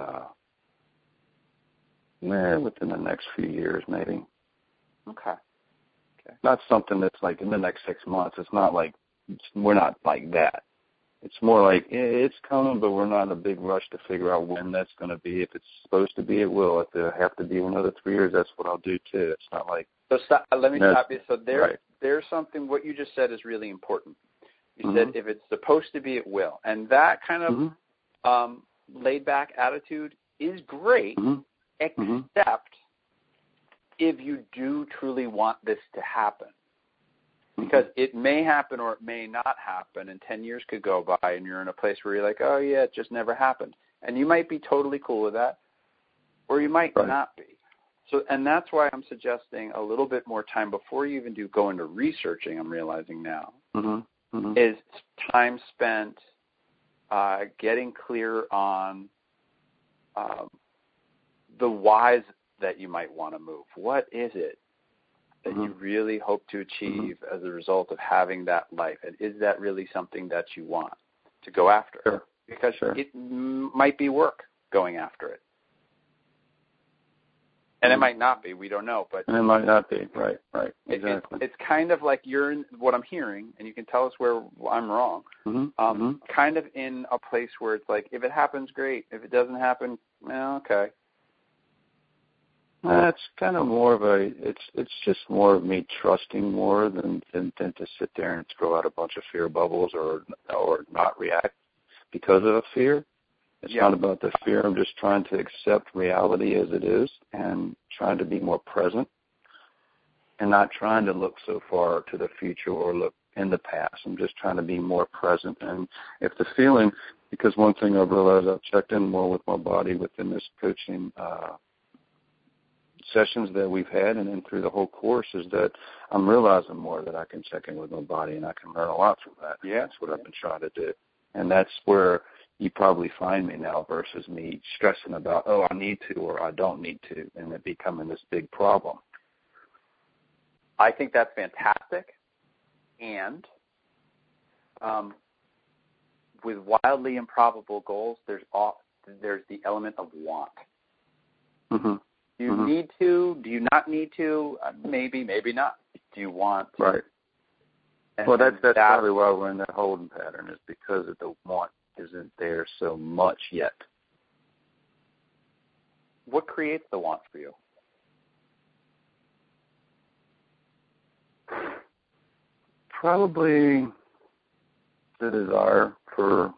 within the next few years, maybe. Okay. Not something that's like in the next 6 months. It's not like we're not like that. It's more like it's coming, but we're not in a big rush to figure out when that's going to be. If it's supposed to be, it will. If it have to be another 3 years, that's what I'll do too. It's not like. So let me stop you. So there's something. What you just said is really important. You said if it's supposed to be, it will, and that kind of laid back attitude is great, except if you do truly want this to happen. Because it may happen or it may not happen, and 10 years could go by and you're in a place where you're like, oh, yeah, it just never happened. And you might be totally cool with that, or you might not be. So, and that's why I'm suggesting a little bit more time before you even do go into researching, I'm realizing now, is time spent getting clear on the whys that you might want to move. What is it that you really hope to achieve as a result of having that life? And is that really something that you want to go after? Sure. Because it might be work going after it. And it might not be. We don't know. And it might not be. Right. Exactly. It's kind of like you're in what I'm hearing, and you can tell us where I'm wrong, kind of in a place where it's like, if it happens, great. If it doesn't happen, well, okay. It's kind of more of it's just more of me trusting more than to sit there and throw out a bunch of fear bubbles or not react because of a fear. It's not about the fear. I'm just trying to accept reality as it is and trying to be more present and not trying to look so far to the future or look in the past. I'm just trying to be more present. And if the feeling, because one thing I've realized, I've checked in more with my body within this coaching sessions that we've had and then through the whole course, is that I'm realizing more that I can check in with my body and I can learn a lot from that. Yeah. That's what I've been trying to do. And that's where you probably find me now versus me stressing about, oh, I need to or I don't need to, and it becoming this big problem. I think that's fantastic. And with wildly improbable goals, there's the element of want. Do you need to? Do you not need to? Maybe, maybe not. Do you want to? Right. Well, that's probably why we're in that holding pattern, is because of the want isn't there so much yet. What creates the want for you? Probably the desire for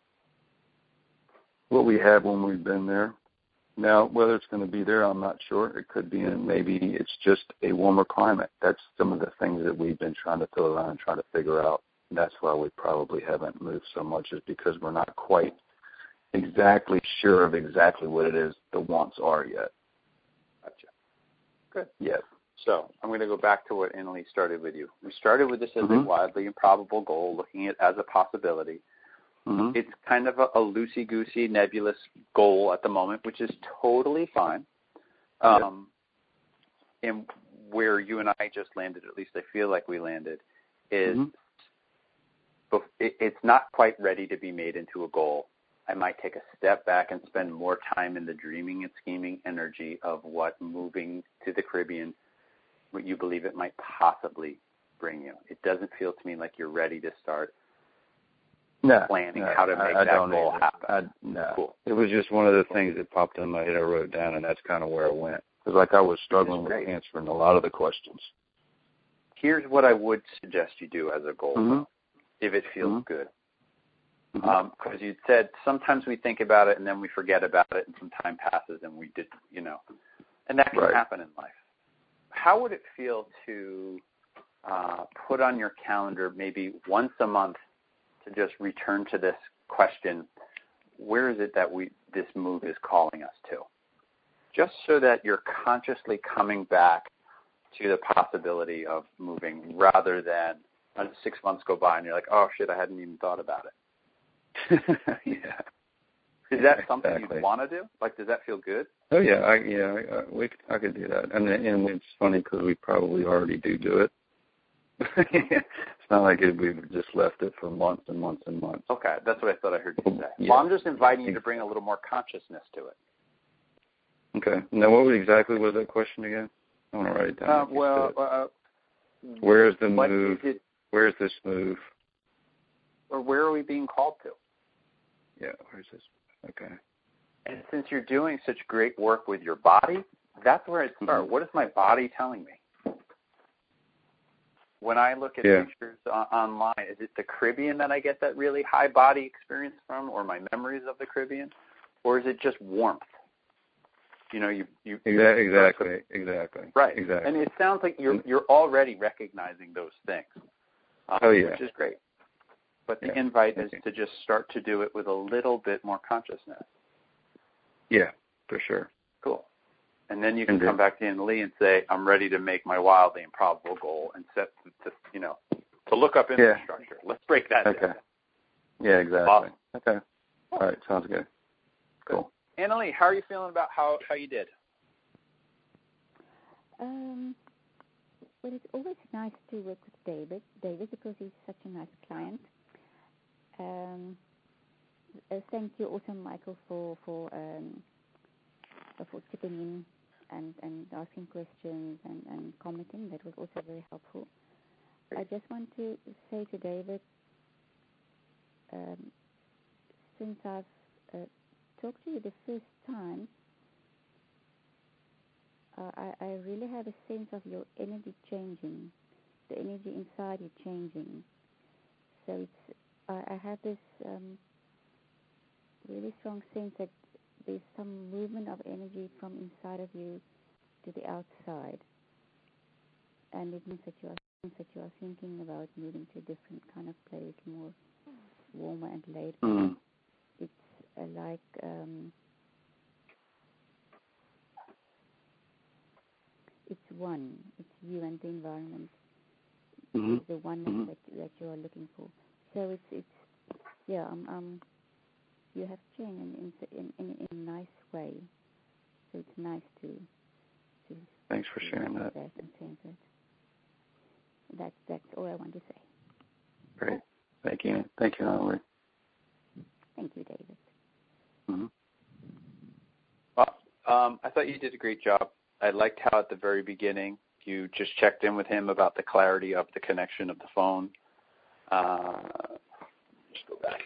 what we had when we've been there. Now, whether it's going to be there, I'm not sure. It could be, maybe it's just a warmer climate. That's some of the things that we've been trying to throw around and trying to figure out. And that's why we probably haven't moved so much, is because we're not quite exactly sure of exactly what it is the wants are yet. Gotcha. Good. Yes. So I'm going to go back to what Annalie started with you. We started with this as a wildly improbable goal, looking at it as a possibility. It's kind of a loosey-goosey, nebulous goal at the moment, which is totally fine. And where you and I just landed, at least I feel like we landed, is it's not quite ready to be made into a goal. I might take a step back and spend more time in the dreaming and scheming energy of what moving to the Caribbean, what you believe it might possibly bring you. It doesn't feel to me like you're ready to start planning how to make that goal happen. Cool. It was just one of the things that popped in my head. I wrote down, and that's kind of where I went. Because I was struggling with answering a lot of the questions. Here's what I would suggest you do as a goal, if it feels good. Because you said sometimes we think about it and then we forget about it, and some time passes and we did, and that can happen in life. How would it feel to put on your calendar maybe once a month to just return to this question, where is it that this move is calling us to? Just so that you're consciously coming back to the possibility of moving rather than 6 months go by and you're like, oh, shit, I hadn't even thought about it. Yeah. Is that something exactly. you'd want to do? Like, does that feel good? Oh, yeah. I could do that. And it's funny because we probably already do it. It's not like we've just left it for months and months and months. Okay, that's what I thought I heard you say. Yeah. Well, I'm just inviting you to bring a little more consciousness to it. Okay. Now, what exactly was that question again? I want to write it down. Where's the move? Where's this move? Or where are we being called to? Yeah, where's this? Okay. And since you're doing such great work with your body, that's where it starts. Mm-hmm. What is my body telling me? When I look at pictures online, is it the Caribbean that I get that really high body experience from, or my memories of the Caribbean? Or is it just warmth? You know, you Exactly. Right. Exactly. And it sounds like you're already recognizing those things. Which is great. But the invite is to just start to do it with a little bit more consciousness. Yeah, for sure. Cool. And then you can come back to Anna Lee and say, I'm ready to make my wildly improbable goal and set to look up infrastructure. Let's break that down. Yeah, exactly. Awesome. Okay. All right, sounds good. Cool. Anna Lee, how are you feeling about how you did? Well, it's always nice to work with David, because he's such a nice client. Thank you also, Michael, for chipping in and asking questions and commenting. That was also very helpful. I just want to say to David, since I've talked to you the first time, I really have a sense of your energy changing, the energy inside you changing. So I have this really strong sense that there's some movement of energy from inside of you to the outside, and it means that you are thinking about moving to a different kind of place, more warmer and laid back. Mm-hmm. It's like it's one. It's you and the environment. Mm-hmm. The oneness that you are looking for. So it's you have changed in a nice way. So it's nice to Thanks for sharing that. And sense it. That's all I want to say. Great. Thank you. Thank you, Anna Lee. Thank you, David. Mm-hmm. Well, I thought you did a great job. I liked how at the very beginning you just checked in with him about the clarity of the connection of the phone. Just go back.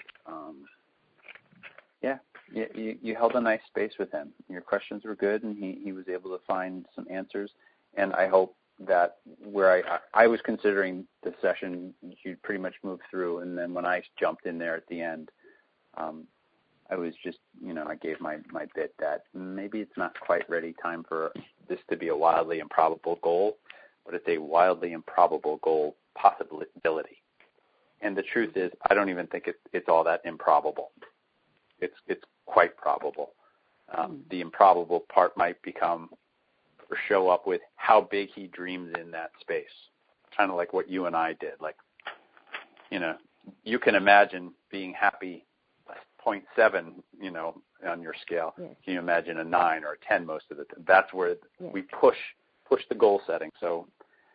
You held a nice space with him. Your questions were good, and he was able to find some answers. And I hope that where I was considering the session, you pretty much moved through. And then when I jumped in there at the end, I was just, I gave my bit that maybe it's not quite ready time for this to be a wildly improbable goal, but it's a wildly improbable goal possibility. And the truth is, I don't even think it's all that improbable. It's quite probable. The improbable part might become or show up with how big he dreams in that space, kind of like what you and I did. Like, you can imagine being happy 0.7, on your scale. Yes. Can you imagine a 9 or a 10 most of the time? That's where we push the goal setting. So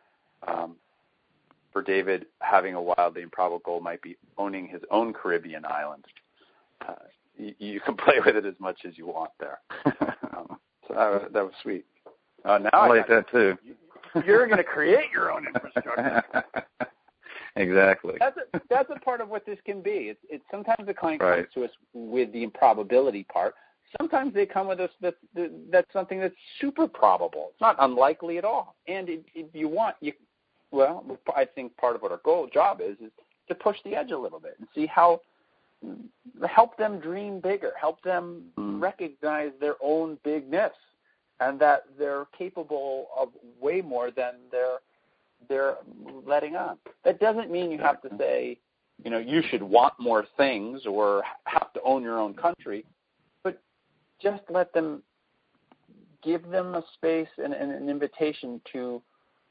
for David, having a wildly improbable goal might be owning his own Caribbean island. You can play with it as much as you want there. So that was sweet. Now I like that too. You're going to create your own infrastructure. Exactly. That's a part of what this can be. It's sometimes the client comes to us with the improbability part. Sometimes they come with us that's something that's super probable. It's not unlikely at all. And if you want, I think part of what our job is to push the edge a little bit and see how. Help them dream bigger. Help them recognize their own bigness, and that they're capable of way more than they're letting on. That doesn't mean you have to say, you should want more things or have to own your own country, but just give them a space and an invitation to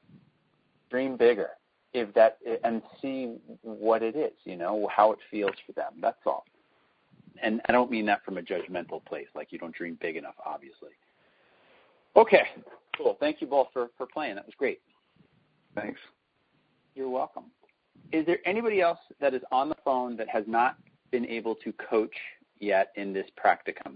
dream bigger and see what it is, how it feels for them. That's all. And I don't mean that from a judgmental place, like you don't dream big enough, obviously. Okay, cool. Thank you both for playing. That was great. Thanks. You're welcome. Is there anybody else that is on the phone that has not been able to coach yet in this practicum?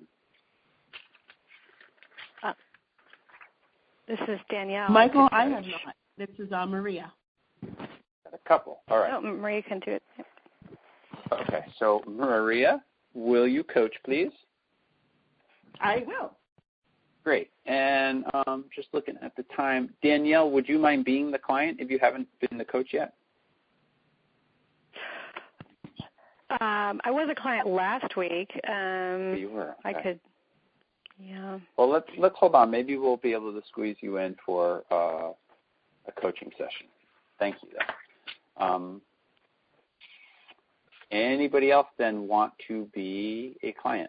This is Danielle. Michael, I have not. This is Maria. Got a couple. All right. Oh, Maria can do it. Okay, so Maria, will you coach, please? I will. Great. And just looking at the time, Danielle, would you mind being the client if you haven't been the coach yet? I was a client last week. You were. Okay. I could. Yeah. Well, let's hold on. Maybe we'll be able to squeeze you in for a coaching session. Thank you. Anybody else then want to be a client?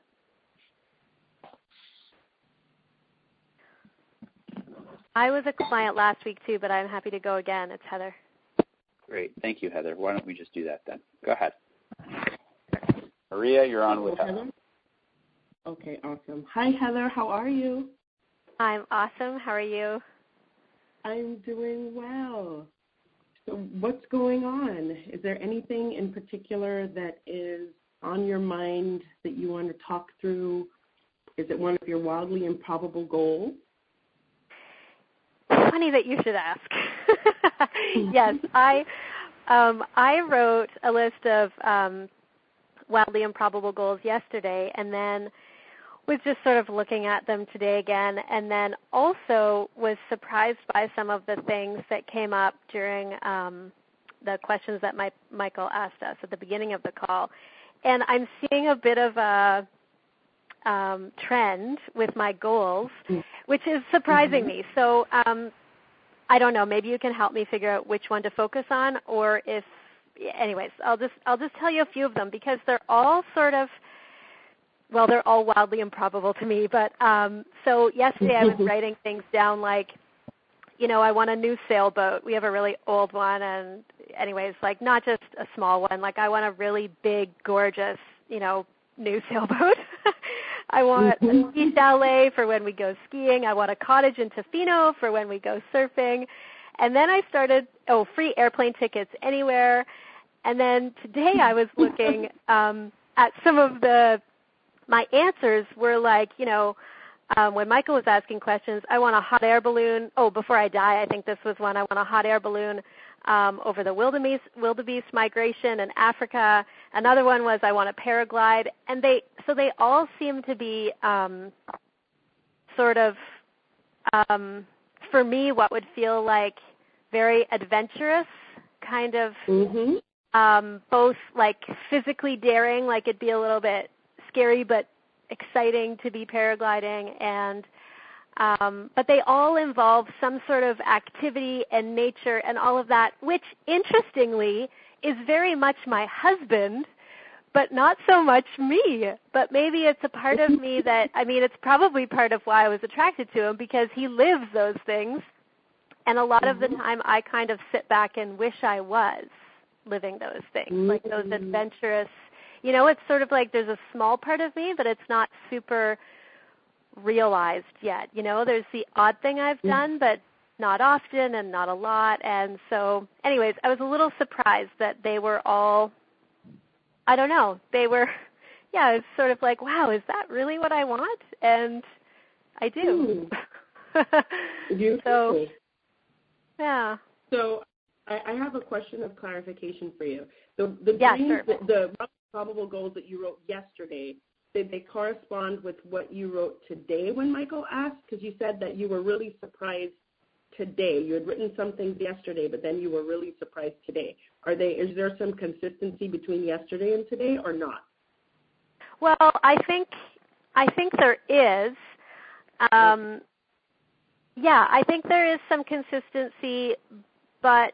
I was a client last week too, but I'm happy to go again. It's Heather. Great. Thank you, Heather. Why don't we just do that then? Go ahead. Maria, you're on with Heather. Okay, awesome. Hi, Heather. How are you? I'm awesome. How are you? I'm doing well. So what's going on? Is there anything in particular that is on your mind that you want to talk through? Is it one of your wildly improbable goals? Funny that you should ask. Yes, I wrote a list of wildly improbable goals yesterday, and then was just sort of looking at them today again, and then also was surprised by some of the things that came up during the questions that Michael asked us at the beginning of the call. And I'm seeing a bit of a trend with my goals, which is surprising me. So I don't know. Maybe you can help me figure out which one to focus on, or if, anyways, I'll just tell you a few of them because they're all sort of, well, they're all wildly improbable to me. But so yesterday I was writing things down like, I want a new sailboat. We have a really old one, and anyways, like not just a small one. Like I want a really big, gorgeous, new sailboat. I want a ski chalet for when we go skiing. I want a cottage in Tofino for when we go surfing. And then I started, free airplane tickets anywhere. And then today I was looking at some of my answers were like, when Michael was asking questions, I want a hot air balloon. Oh, before I die, I think this was one. I want a hot air balloon over the wildebeest migration in Africa. Another one was I want a paraglide. And they all seem to be sort of, for me, what would feel like very adventurous, kind of both like physically daring, like it'd be a little bit scary but exciting to be paragliding, and but they all involve some sort of activity and nature and all of that, which interestingly is very much my husband, but not so much me. But maybe it's a part of me that, it's probably part of why I was attracted to him, because he lives those things. And a lot of the time I kind of sit back and wish I was living those things, like those adventurous, it's sort of like there's a small part of me, but it's not super realized yet. There's the odd thing I've done, but not often and not a lot. And so anyways, I was a little surprised that they were all, I don't know, it's sort of like, wow, is that really what I want? And I do. So, yeah. So I have a question of clarification for you. The dreams, sure. The probable goals that you wrote yesterday, did they correspond with what you wrote today when Michael asked? Because you said that you were really surprised today. You had written something yesterday, but then you were really surprised today. Is there some consistency between yesterday and today, or not? Well, I think there is. Yeah, I think there is some consistency, but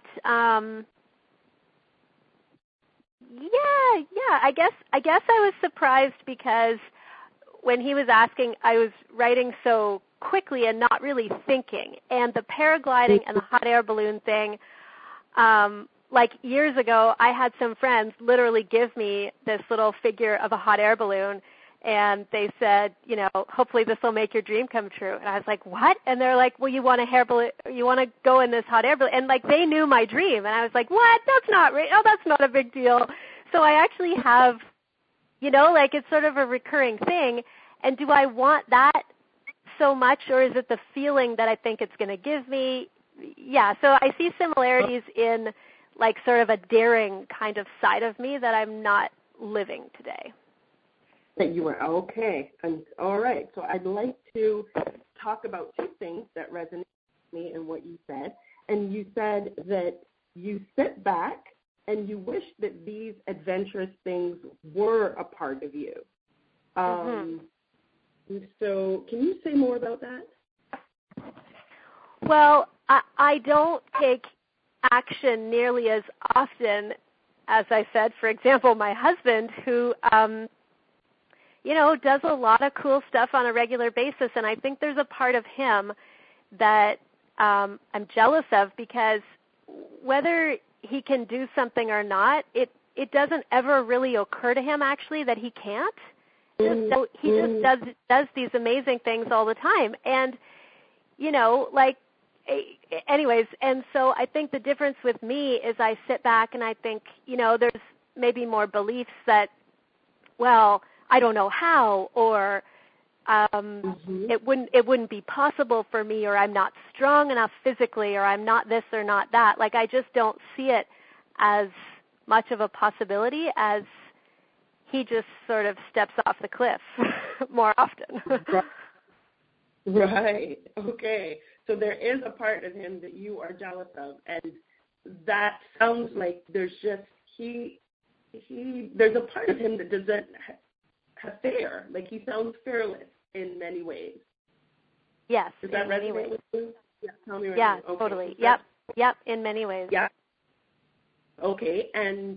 I guess I was surprised because when he was asking, I was writing so quickly and not really thinking. And the paragliding and the hot air balloon thing, like years ago, I had some friends literally give me this little figure of a hot air balloon, and they said, you know, hopefully this will make your dream come true. And I was like, what? And they're like, well, you want to go in this hot air balloon? And like they knew my dream, and I was like, what? That's not right. Oh, that's not a big deal. So I actually have, you know, like it's sort of a recurring thing. And do I want that so much, or is it the feeling that I think it's going to give me? Yeah. So I see similarities in like sort of a daring kind of side of me that I'm not living today. That you were, okay. And, all right. So I'd like to talk about two things that resonate with me in what you said. And you said that you sit back and you wish that these adventurous things were a part of you. So can you say more about that? Well, I don't take action nearly as often as I said. For example, my husband, who, you know, does a lot of cool stuff on a regular basis, and I think there's a part of him that I'm jealous of, because whether he can do something or not, it doesn't ever really occur to him actually that he can't. So he just does these amazing things all the time, and you know, like. Anyways, and so I think the difference with me is I sit back and I think, you know, there's maybe more beliefs that, well, I don't know how, or it wouldn't be possible for me, or I'm not strong enough physically, or I'm not this or not that. Like I just don't see it as much of a possibility as he just sort of steps off the cliff more often. Right. Okay. So there is a part of him that you are jealous of, and that sounds like there's just there's a part of him that doesn't have fear. Like he sounds fearless in many ways. Yes. Does that resonate with you? Yeah. Tell me right now. Okay. Totally. Yep. In many ways. Yeah. Okay. And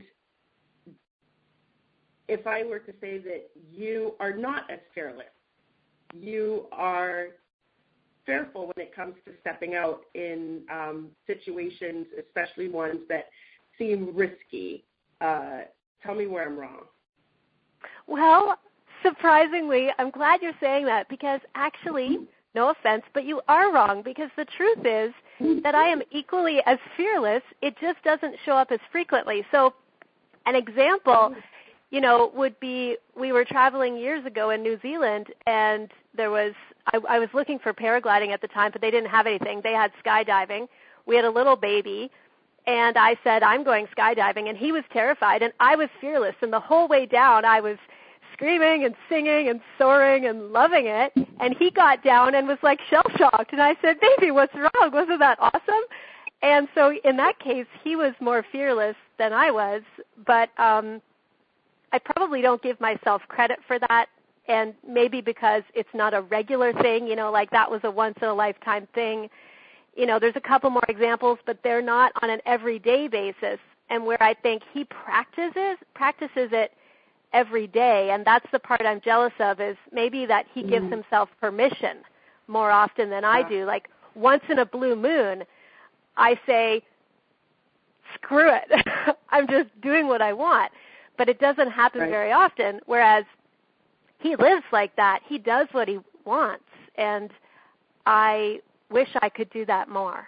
if I were to say that you are not as fearless, you are fearful when it comes to stepping out in situations, especially ones that seem risky. Tell me where I'm wrong. Well, surprisingly, I'm glad you're saying that, because actually, no offense, but you are wrong, because the truth is that I am equally as fearless. It just doesn't show up as frequently. So an example, you know, would be we were traveling years ago in New Zealand, and there was I was looking for paragliding at the time, but they didn't have anything. They had skydiving. We had a little baby, and I said, I'm going skydiving, and he was terrified, and I was fearless. And the whole way down, I was screaming and singing and soaring and loving it, and he got down and was like shell-shocked, and I said, baby, what's wrong? Wasn't that awesome? And so in that case, he was more fearless than I was, but I probably don't give myself credit for that, and maybe because it's not a regular thing, you know, like that was a once-in-a-lifetime thing. You know, there's a couple more examples, but they're not on an everyday basis, and where I think he practices it every day, and that's the part I'm jealous of, is maybe that he gives himself permission more often than I do. Like once in a blue moon, I say, screw it, I'm just doing what I want. But it doesn't happen very often, whereas he lives like that. He does what he wants, and I wish I could do that more.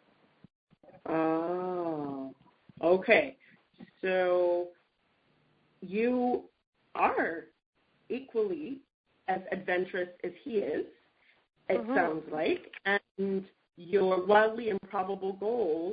Oh, okay. So you are equally as adventurous as he is, it sounds like, and your wildly improbable goals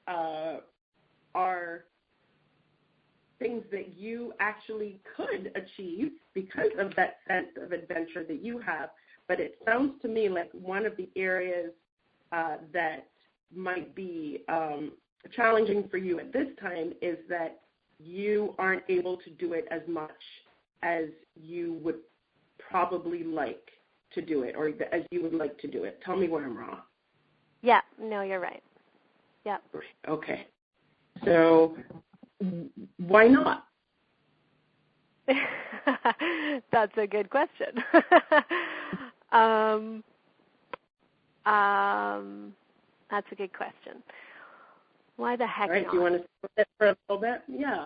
are things that you actually could achieve because of that sense of adventure that you have. But it sounds to me like one of the areas that might be challenging for you at this time is that you aren't able to do it as much as you would probably like to do it, or as you would like to do it. Tell me where I'm wrong. Yeah, no, you're right. Yeah. Okay. So why not? That's a good question. That's a good question. Why the heck All right, not? do you want to sit with it for a little bit? Yeah.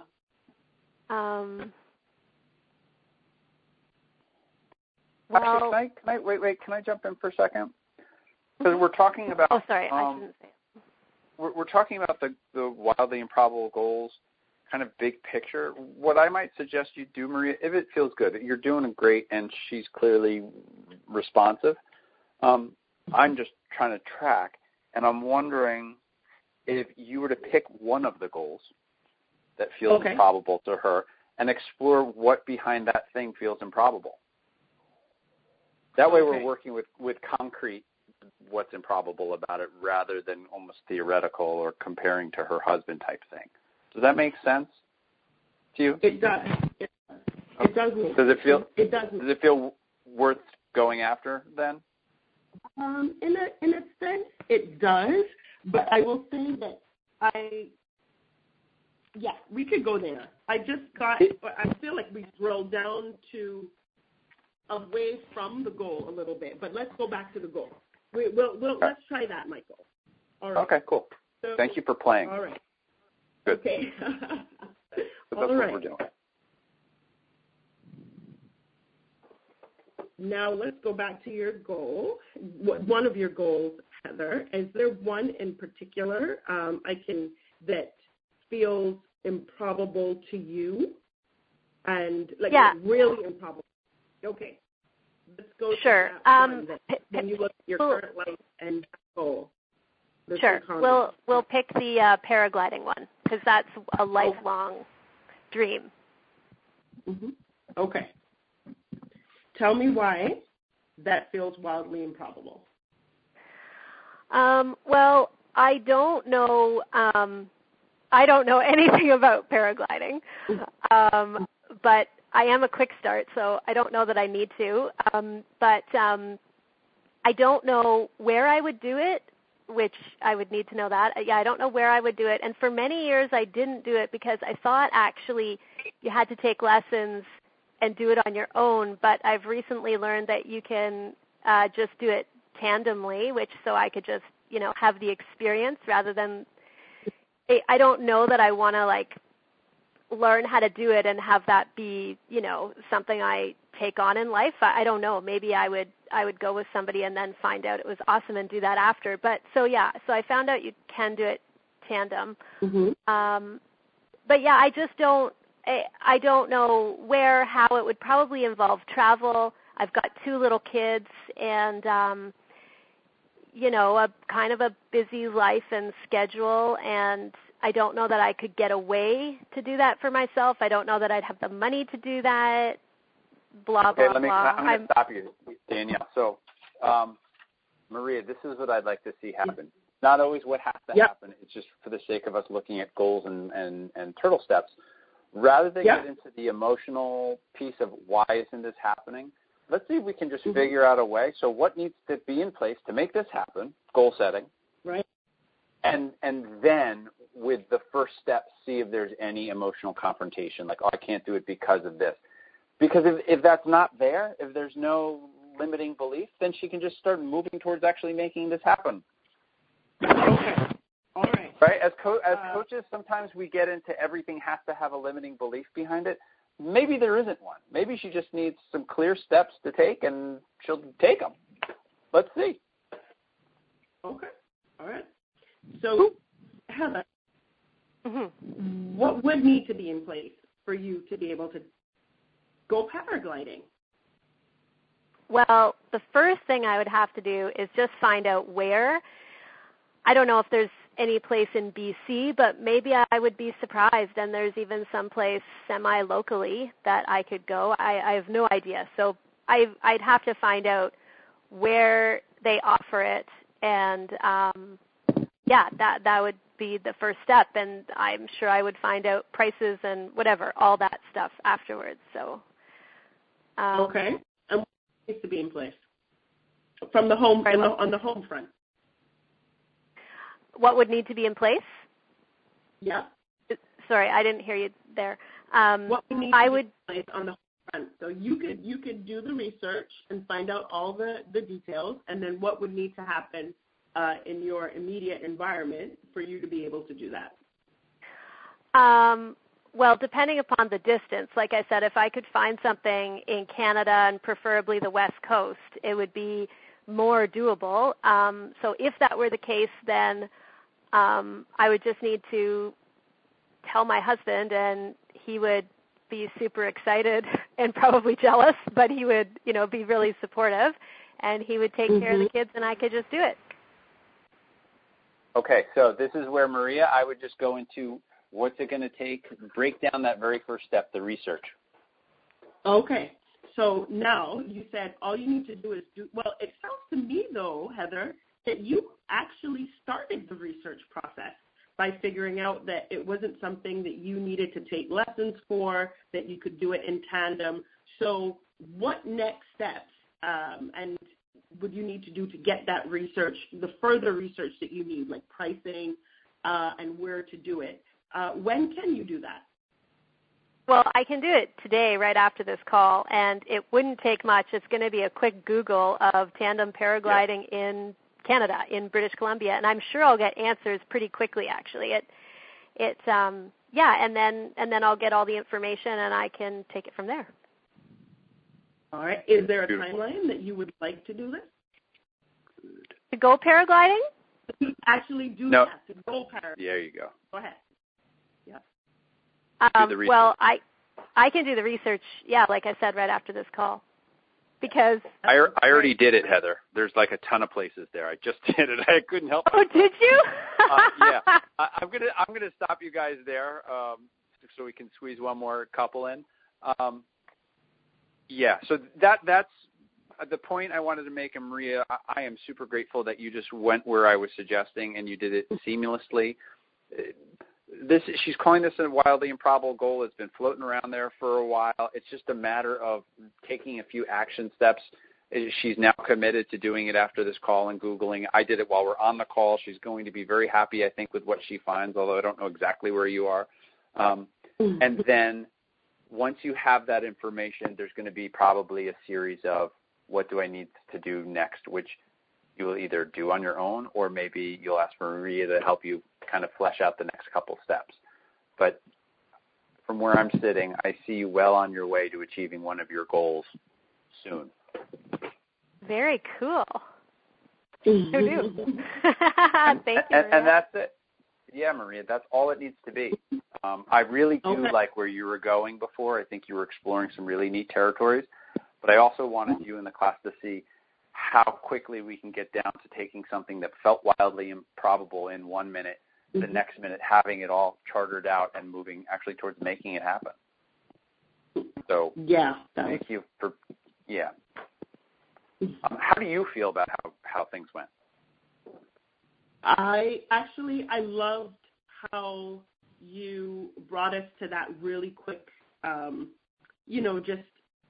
Well, actually, can I jump in for a second? Because we're talking about. Oh, sorry, I shouldn't say it. We're talking about the wildly improbable goals, kind of big picture. What I might suggest you do, Maria, if it feels good, you're doing great, and she's clearly responsive. I'm just trying to track, and I'm wondering if you were to pick one of the goals that feels improbable to her and explore what behind that thing feels improbable. That way we're working with concrete what's improbable about it rather than almost theoretical or comparing to her husband type thing. Does that make sense to you? It does. It does. Does it feel? It does. Does it feel worth going after then? In a sense, it does. But I will say that we could go there. I feel like we drilled down to away from the goal a little bit. But let's go back to the goal. Let's try that, Michael. All right. Okay, cool. So, thank you for playing. All right. Good. Okay. That's all what right. we're doing. Now let's go back to your goal. One of your goals, Heather. Is there one in particular that feels improbable to you, and really improbable? Okay. Let's go to that one when you look at your current life and goal. Sure. We'll pick the paragliding one because that's a lifelong dream. Mm-hmm. Okay. Tell me why that feels wildly improbable. Well, I don't know anything about paragliding, but I am a quick start, so I don't know that I need to. But I don't know where I would do it, which I would need to know that. I don't know where I would do it. And for many years I didn't do it because I thought actually you had to take lessons and do it on your own. But I've recently learned that you can just do it tandemly, so I could just, have the experience rather than – I don't know that I want to, learn how to do it and have that be, something I take on in life. I don't know. Maybe I would go with somebody and then find out it was awesome and do that after. But so I found out you can do it tandem. Mm-hmm. But I just don't. I don't know where, how. It would probably involve travel. I've got 2 little kids and a kind of a busy life and schedule, and I don't know that I could get away to do that for myself. I don't know that I'd have the money to do that. Blah, blah, blah. I'm going to stop you, Danielle. So, Maria, this is what I'd like to see happen. Not always what has to happen. It's just for the sake of us looking at goals and turtle steps. Rather than get into the emotional piece of why isn't this happening, let's see if we can just figure out a way. So what needs to be in place to make this happen? Goal setting. Right. And then with the first step, see if there's any emotional confrontation, like, I can't do it because of this. Because if that's not there, if there's no limiting belief, then she can just start moving towards actually making this happen. Okay. All right. Right? As coaches, sometimes we get into everything has to have a limiting belief behind it. Maybe there isn't one. Maybe she just needs some clear steps to take, and she'll take them. Let's see. Okay. All right. So, Heather, what would need to be in place for you to be able to go paragliding? Well, the first thing I would have to do is just find out where. I don't know if there's any place in BC, but maybe I would be surprised, and there's even some place semi-locally that I could go. I have no idea. So I'd have to find out where they offer it, and that would be the first step, and I'm sure I would find out prices and whatever, all that stuff afterwards. So okay. And what needs to be in place from the home on the home front? What would need to be in place? Yeah. Sorry, I didn't hear you there. What would need to be in place on the home front? So you could do the research and find out all the details, and then what would need to happen in your immediate environment for you to be able to do that? Well, depending upon the distance, like I said, if I could find something in Canada and preferably the West Coast, it would be more doable. So if that were the case, then I would just need to tell my husband, and he would be super excited and probably jealous, but he would, be really supportive, and he would take care of the kids, and I could just do it. Okay, so this is where, Maria, I would just go into what's it going to take, break down that very first step, the research. Okay, so now you said all you need to do is well, it sounds to me, though, Heather, that you actually started the research process by figuring out that it wasn't something that you needed to take lessons for, that you could do it in tandem. So what next steps and would you need to do to get that research, the further research that you need, like pricing and where to do it? When can you do that? Well, I can do it today right after this call, and it wouldn't take much. It's going to be a quick Google of tandem paragliding in Canada, in British Columbia, and I'm sure I'll get answers pretty quickly, actually. And then I'll get all the information, and I can take it from there. All right. Is there a timeline that you would like to do this? To go paragliding? To actually do that, to go paragliding. There you go. Go ahead. Yeah. Well, I can do the research, like I said, right after this call. Because I already did it, Heather. There's like a ton of places there. I just did it. I couldn't help myself. Oh, did you? Yeah. I'm gonna stop you guys there, so we can squeeze one more couple in. So that's the point I wanted to make, and Maria, I am super grateful that you just went where I was suggesting and you did it seamlessly. She's calling this a wildly improbable goal. It's been floating around there for a while. It's just a matter of taking a few action steps. She's now committed to doing it after this call and Googling. I did it while we're on the call. She's going to be very happy, I think, with what she finds, although I don't know exactly where you are. And then once you have that information, there's going to be probably a series of what do I need to do next, which you will either do on your own or maybe you'll ask Maria to help you kind of flesh out the next couple steps. But from where I'm sitting, I see you well on your way to achieving one of your goals soon. Very cool. Thank you, Maria. And that's it. Yeah, Maria, that's all it needs to be. I really do like where you were going before. I think you were exploring some really neat territories. But I also wanted you in the class to see how quickly we can get down to taking something that felt wildly improbable in 1 minute, the next minute having it all chartered out and moving actually towards making it happen. So thank you for, how do you feel about how things went? I loved how you brought us to that really quick, just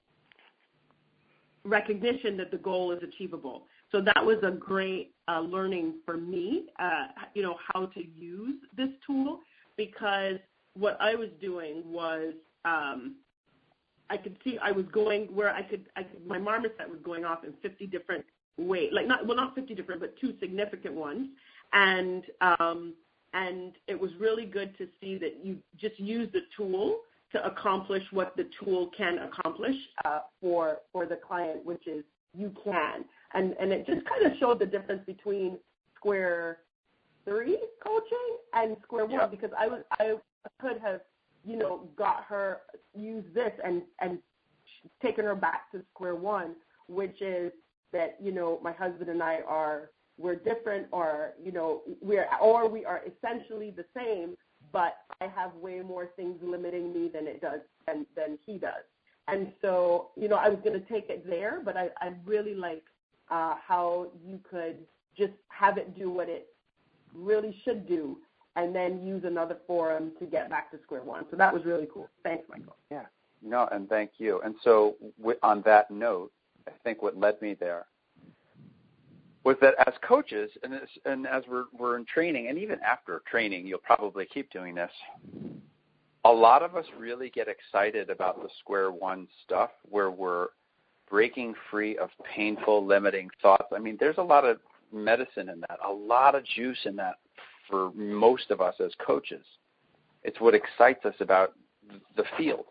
recognition that the goal is achievable. So that was a great learning for me, how to use this tool, because what I was doing was I could see I was going where I could my marmoset was going off in 50 different ways, not 50 different, but two significant ones. And it was really good to see that you just use the tool to accomplish what the tool can accomplish for the client, which is you can. And it just kind of showed the difference between Square 3 coaching and Square 1, because I could have, got her use this and taken her back to Square 1, which is that, my husband and I we're different, or, we are essentially the same, but I have way more things limiting me than he does. And so, I was going to take it there, but I really like how you could just have it do what it really should do and then use another forum to get back to Square 1. So that was really cool. Thanks, Michael. Yeah. No, and thank you. And so on that note, I think what led me there was that as coaches and as we're in training, and even after training, you'll probably keep doing this, a lot of us really get excited about the Square 1 stuff where we're breaking free of painful, limiting thoughts. I mean, there's a lot of medicine in that, a lot of juice in that for most of us as coaches. It's what excites us about the field.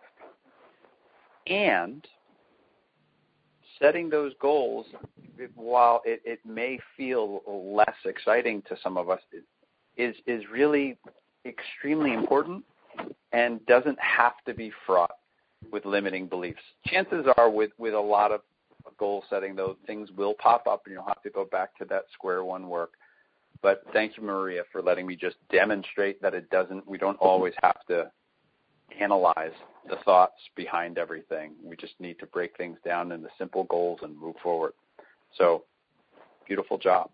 And setting those goals, while it may feel less exciting to some of us, is really extremely important and doesn't have to be fraught with limiting beliefs. Chances are with a lot of goal setting, those things will pop up and you'll have to go back to that square one work. But thank you, Maria, for letting me just demonstrate that we don't always have to analyze the thoughts behind everything. We just need to break things down into simple goals and move forward. So, beautiful job.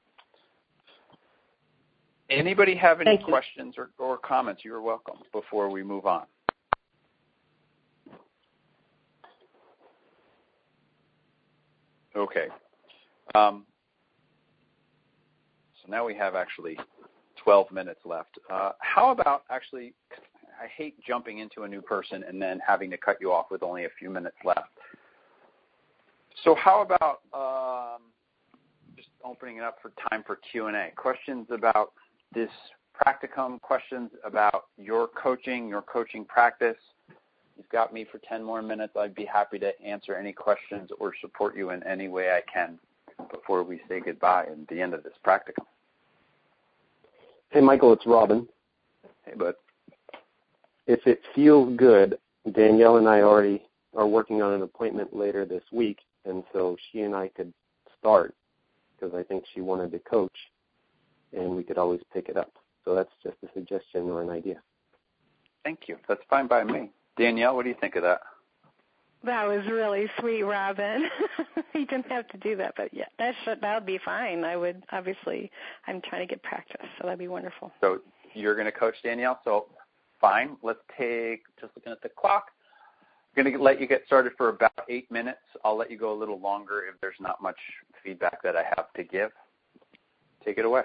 Anybody have any questions or comments? You're welcome before we move on. Okay. So now we have actually 12 minutes left. How about actually, I hate jumping into a new person and then having to cut you off with only a few minutes left. So how about just opening it up for time for Q&A? Questions about this practicum, questions about your coaching practice. You've got me for 10 more minutes. I'd be happy to answer any questions or support you in any way I can before we say goodbye at the end of this practicum. Hey, Michael, it's Robin. Hey, bud. If it feels good, Danielle and I already are working on an appointment later this week, and so she and I could start because I think she wanted to coach, and we could always pick it up. So that's just a suggestion or an idea. Thank you. That's fine by me. Danielle, what do you think of that? That was really sweet, Robin. You didn't have to do that, but yeah, that would be fine. I'm trying to get practice, so that'd be wonderful. So you're going to coach Danielle, so fine. Let's take, just looking at the clock, I'm going to let you get started for about 8 minutes. I'll let you go a little longer if there's not much feedback that I have to give. Take it away.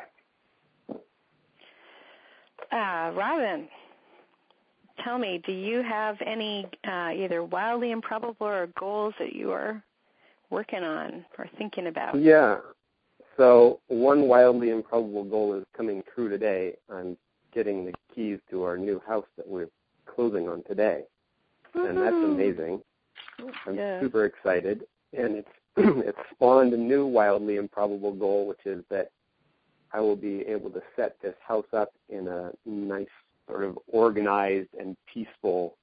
Robin, tell me, do you have any either wildly improbable or goals that you are working on or thinking about? Yeah. So one wildly improbable goal is coming true today. I'm getting the keys to our new house that we're closing on today. Woo-hoo. And that's amazing. I'm Yeah. super excited. And it's spawned a new wildly improbable goal, which is that I will be able to set this house up in a nice sort of organized and peaceful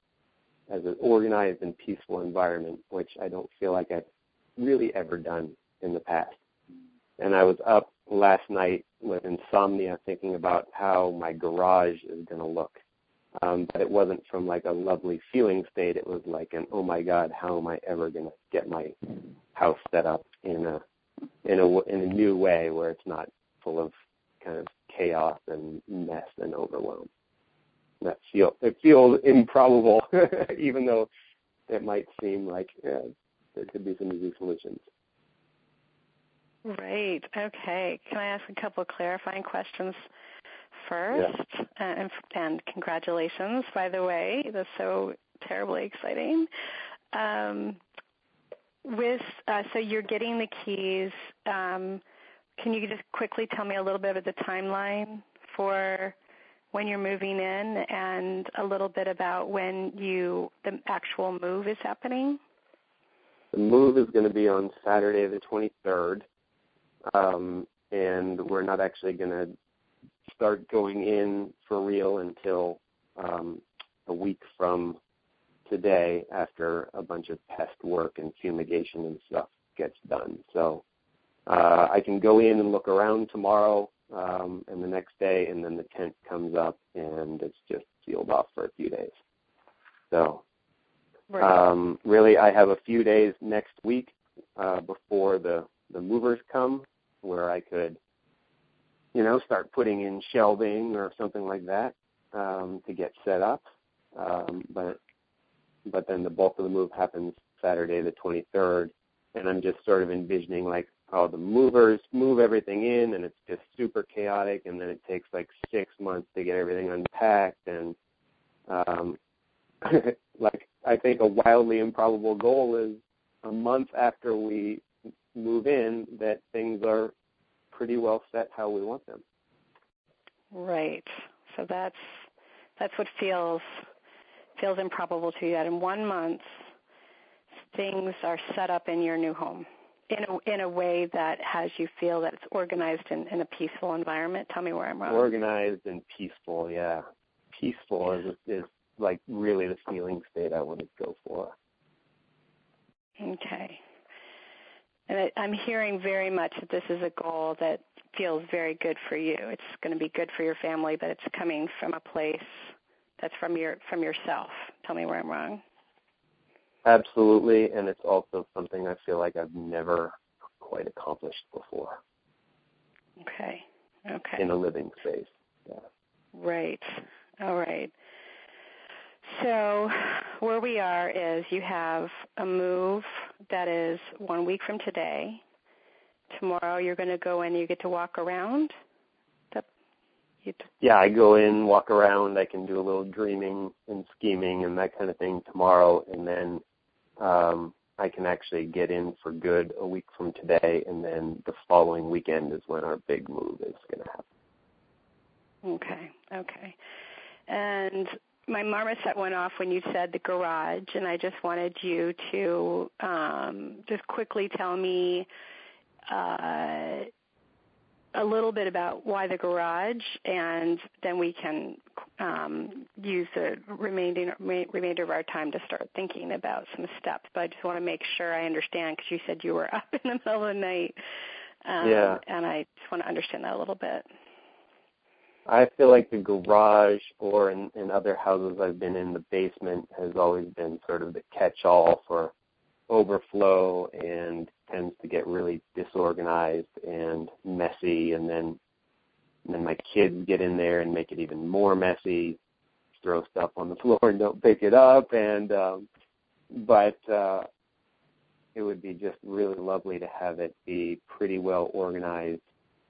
environment, which I don't feel like I've really ever done in the past. And I was up last night with insomnia thinking about how my garage is going to look. But it wasn't from like a lovely feeling state. It was like an, oh my God, how am I ever going to get my house set up in a new way where it's not full of kind of chaos and mess and overwhelm. It feels improbable, even though it might seem like there could be some easy solutions. Right. Okay. Can I ask a couple of clarifying questions first? Yeah. And congratulations, by the way. That's so terribly exciting. So you're getting the keys. Can you just quickly tell me a little bit about the timeline for when you're moving in and a little bit about when the actual move is happening? The move is going to be on Saturday the 23rd, and we're not actually going to start going in for real until a week from today after a bunch of pest work and fumigation and stuff gets done. So I can go in and look around tomorrow and the next day, and then the tent comes up and it's just sealed off for a few days. So really I have a few days next week before the movers come where I could, start putting in shelving or something like that to get set up. But then the bulk of the move happens Saturday the 23rd, and I'm just sort of envisioning like, the movers move everything in, and it's just super chaotic, and then it takes like 6 months to get everything unpacked, and like I think a wildly improbable goal is a month after we move in that things are pretty well set how we want them. Right. So that's what feels improbable to you, that in 1 month things are set up in your new home in a way that has you feel that it's organized in a peaceful environment. Tell me where I'm wrong. Organized and peaceful, yeah. Peaceful is like really the feeling state I want to go for. Okay. And I'm hearing very much that this is a goal that feels very good for you. It's going to be good for your family, but it's coming from a place that's from yourself. Tell me where I'm wrong. Absolutely, and it's also something I feel like I've never quite accomplished before. Okay. In a living space. Yeah. Right. All right. So where we are is you have a move that is 1 week from today. Tomorrow you're going to go in, you get to walk around? Yeah, I go in, walk around. I can do a little dreaming and scheming and that kind of thing tomorrow, and then I can actually get in for good a week from today, and then the following weekend is when our big move is going to happen. Okay. And my marmoset went off when you said the garage, and I just wanted you to just quickly tell me a little bit about why the garage, and then we can use the remainder of our time to start thinking about some steps. But I just want to make sure I understand, because you said you were up in the middle of the night, and I just want to understand that a little bit. I feel like the garage, or in other houses I've been in, the basement has always been sort of the catch-all for overflow and tends to get really disorganized and messy, and then my kids get in there and make it even more messy, throw stuff on the floor and don't pick it up, and but it would be just really lovely to have it be pretty well organized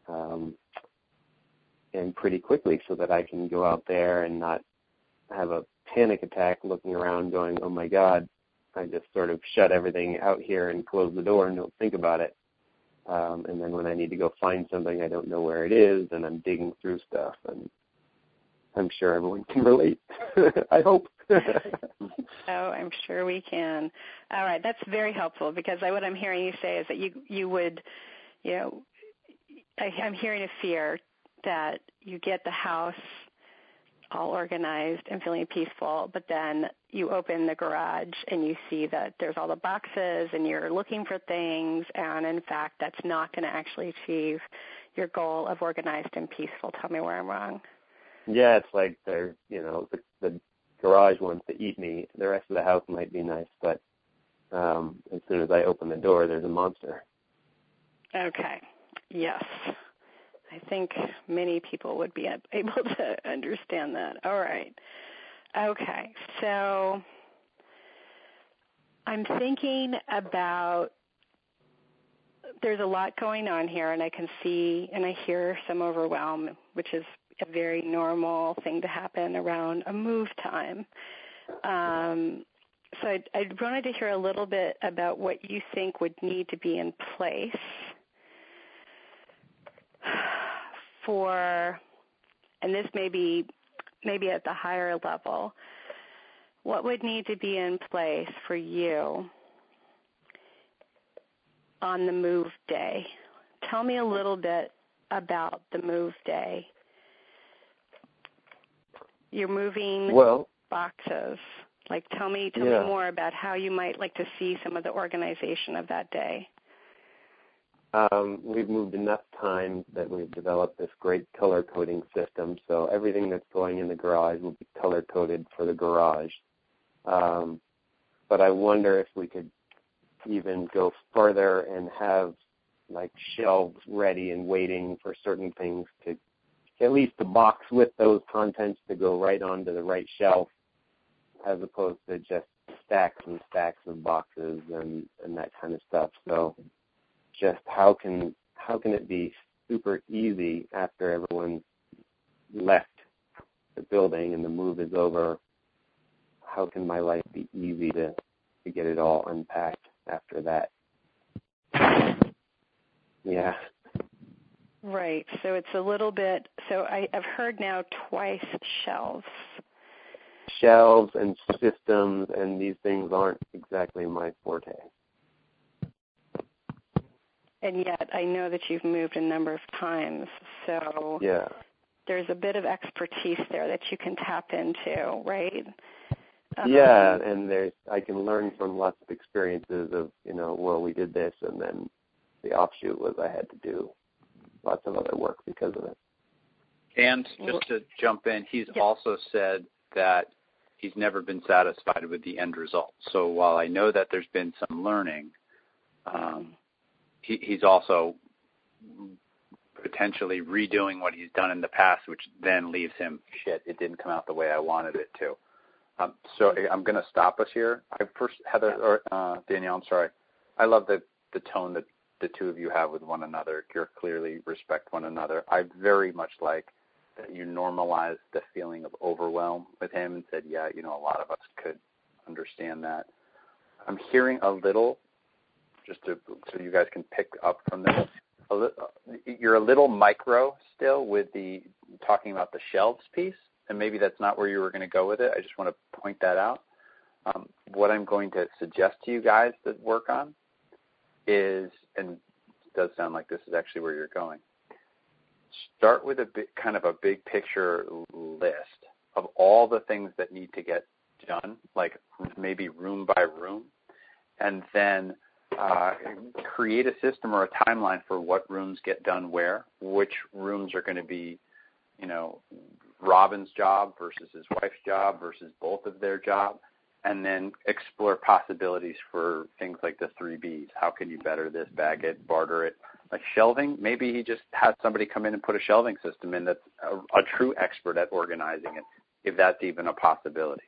and pretty quickly, so that I can go out there and not have a panic attack looking around going, oh my God, I just sort of shut everything out here and close the door and don't think about it. And then when I need to go find something, I don't know where it is, and I'm digging through stuff. And I'm sure everyone can relate. I hope. Oh, I'm sure we can. All right, that's very helpful, because what I'm hearing you say is that you would, I'm hearing a fear that you get the house all organized and feeling peaceful, but then you open the garage and you see that there's all the boxes and you're looking for things, and in fact that's not going to actually achieve your goal of organized and peaceful. Tell me where I'm wrong. Yeah, it's like the garage wants to eat me. The rest of the house might be nice, but as soon as I open the door, there's a monster. Okay. Yes. I think many people would be able to understand that. All right. Okay. So I'm thinking about, there's a lot going on here, and I can see and I hear some overwhelm, which is a very normal thing to happen around a move time. So I wanted to hear a little bit about what you think would need to be in place for, and this may be at the higher level, what would need to be in place for you on the move day? Tell me a little bit about the move day. You're moving boxes. Like, tell me more about how you might like to see some of the organization of that day. We've moved enough times that we've developed this great color coding system, so everything that's going in the garage will be color coded for the garage. But I wonder if we could even go further and have like shelves ready and waiting for certain things, to at least the box with those contents to go right onto the right shelf, as opposed to just stacks and stacks of boxes and that kind of stuff. So just how can it be super easy after everyone's left the building and the move is over? How can my life be easy to get it all unpacked after that? Yeah. Right. So it's a little bit. So I've heard now twice shelves. Shelves and systems, and these things aren't exactly my forte. And yet I know that you've moved a number of times. So yeah, there's a bit of expertise there that you can tap into, right? Yeah, and I can learn from lots of experiences of, well, we did this, and then the offshoot was I had to do lots of other work because of it. And just to jump in, he's also said that he's never been satisfied with the end result. So while I know that there's been some learning, he's also potentially redoing what he's done in the past, which then leaves him, shit, it didn't come out the way I wanted it to. So I'm going to stop us here. Heather or Danielle, I'm sorry. I love the tone that the two of you have with one another. You clearly respect one another. I very much like that you normalized the feeling of overwhelm with him and said, yeah, a lot of us could understand that. I'm hearing a little, so you guys can pick up from this, you're a little micro still with the talking about the shelves piece. And maybe that's not where you were going to go with it. I just want to point that out. What I'm going to suggest to you guys to work on is, and it does sound like this is actually where you're going, start with a big picture list of all the things that need to get done, like maybe room by room, and then create a system or a timeline for what rooms get done where, which rooms are going to be, Robin's job versus his wife's job versus both of their job, and then explore possibilities for things like the 3 Bs. How can you better this, bag it, barter it? Like shelving, maybe he just has somebody come in and put a shelving system in that's a true expert at organizing it, if that's even a possibility.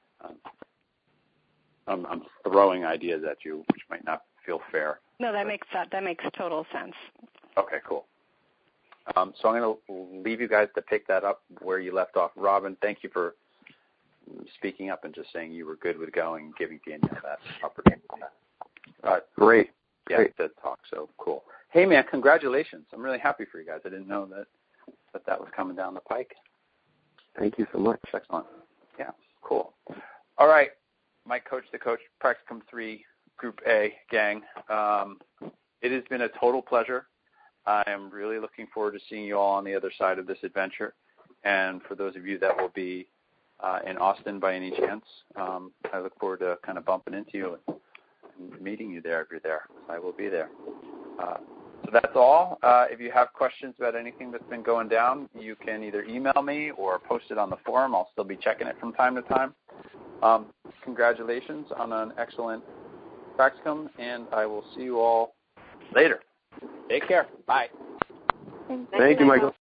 I'm throwing ideas at you, which might not feel fair. No, that makes total sense. Okay, cool. So I'm going to leave you guys to pick that up where you left off. Robin, thank you for speaking up and just saying you were good with going and giving Danielle that opportunity. Great. Yeah, Great. to talk, so cool. Hey, man, congratulations. I'm really happy for you guys. I didn't know that was coming down the pike. Thank you so much. Excellent. Yeah, cool. All right, Mike Coach, the coach, Practicum 3, Group A gang. It has been a total pleasure. I am really looking forward to seeing you all on the other side of this adventure. And for those of you that will be in Austin by any chance, I look forward to kind of bumping into you and meeting you there if you're there. I will be there. So that's all. If you have questions about anything that's been going down, you can either email me or post it on the forum. I'll still be checking it from time to time. Congratulations on an excellent practicum, and I will see you all later. Take care. Bye. Thank you, Michael.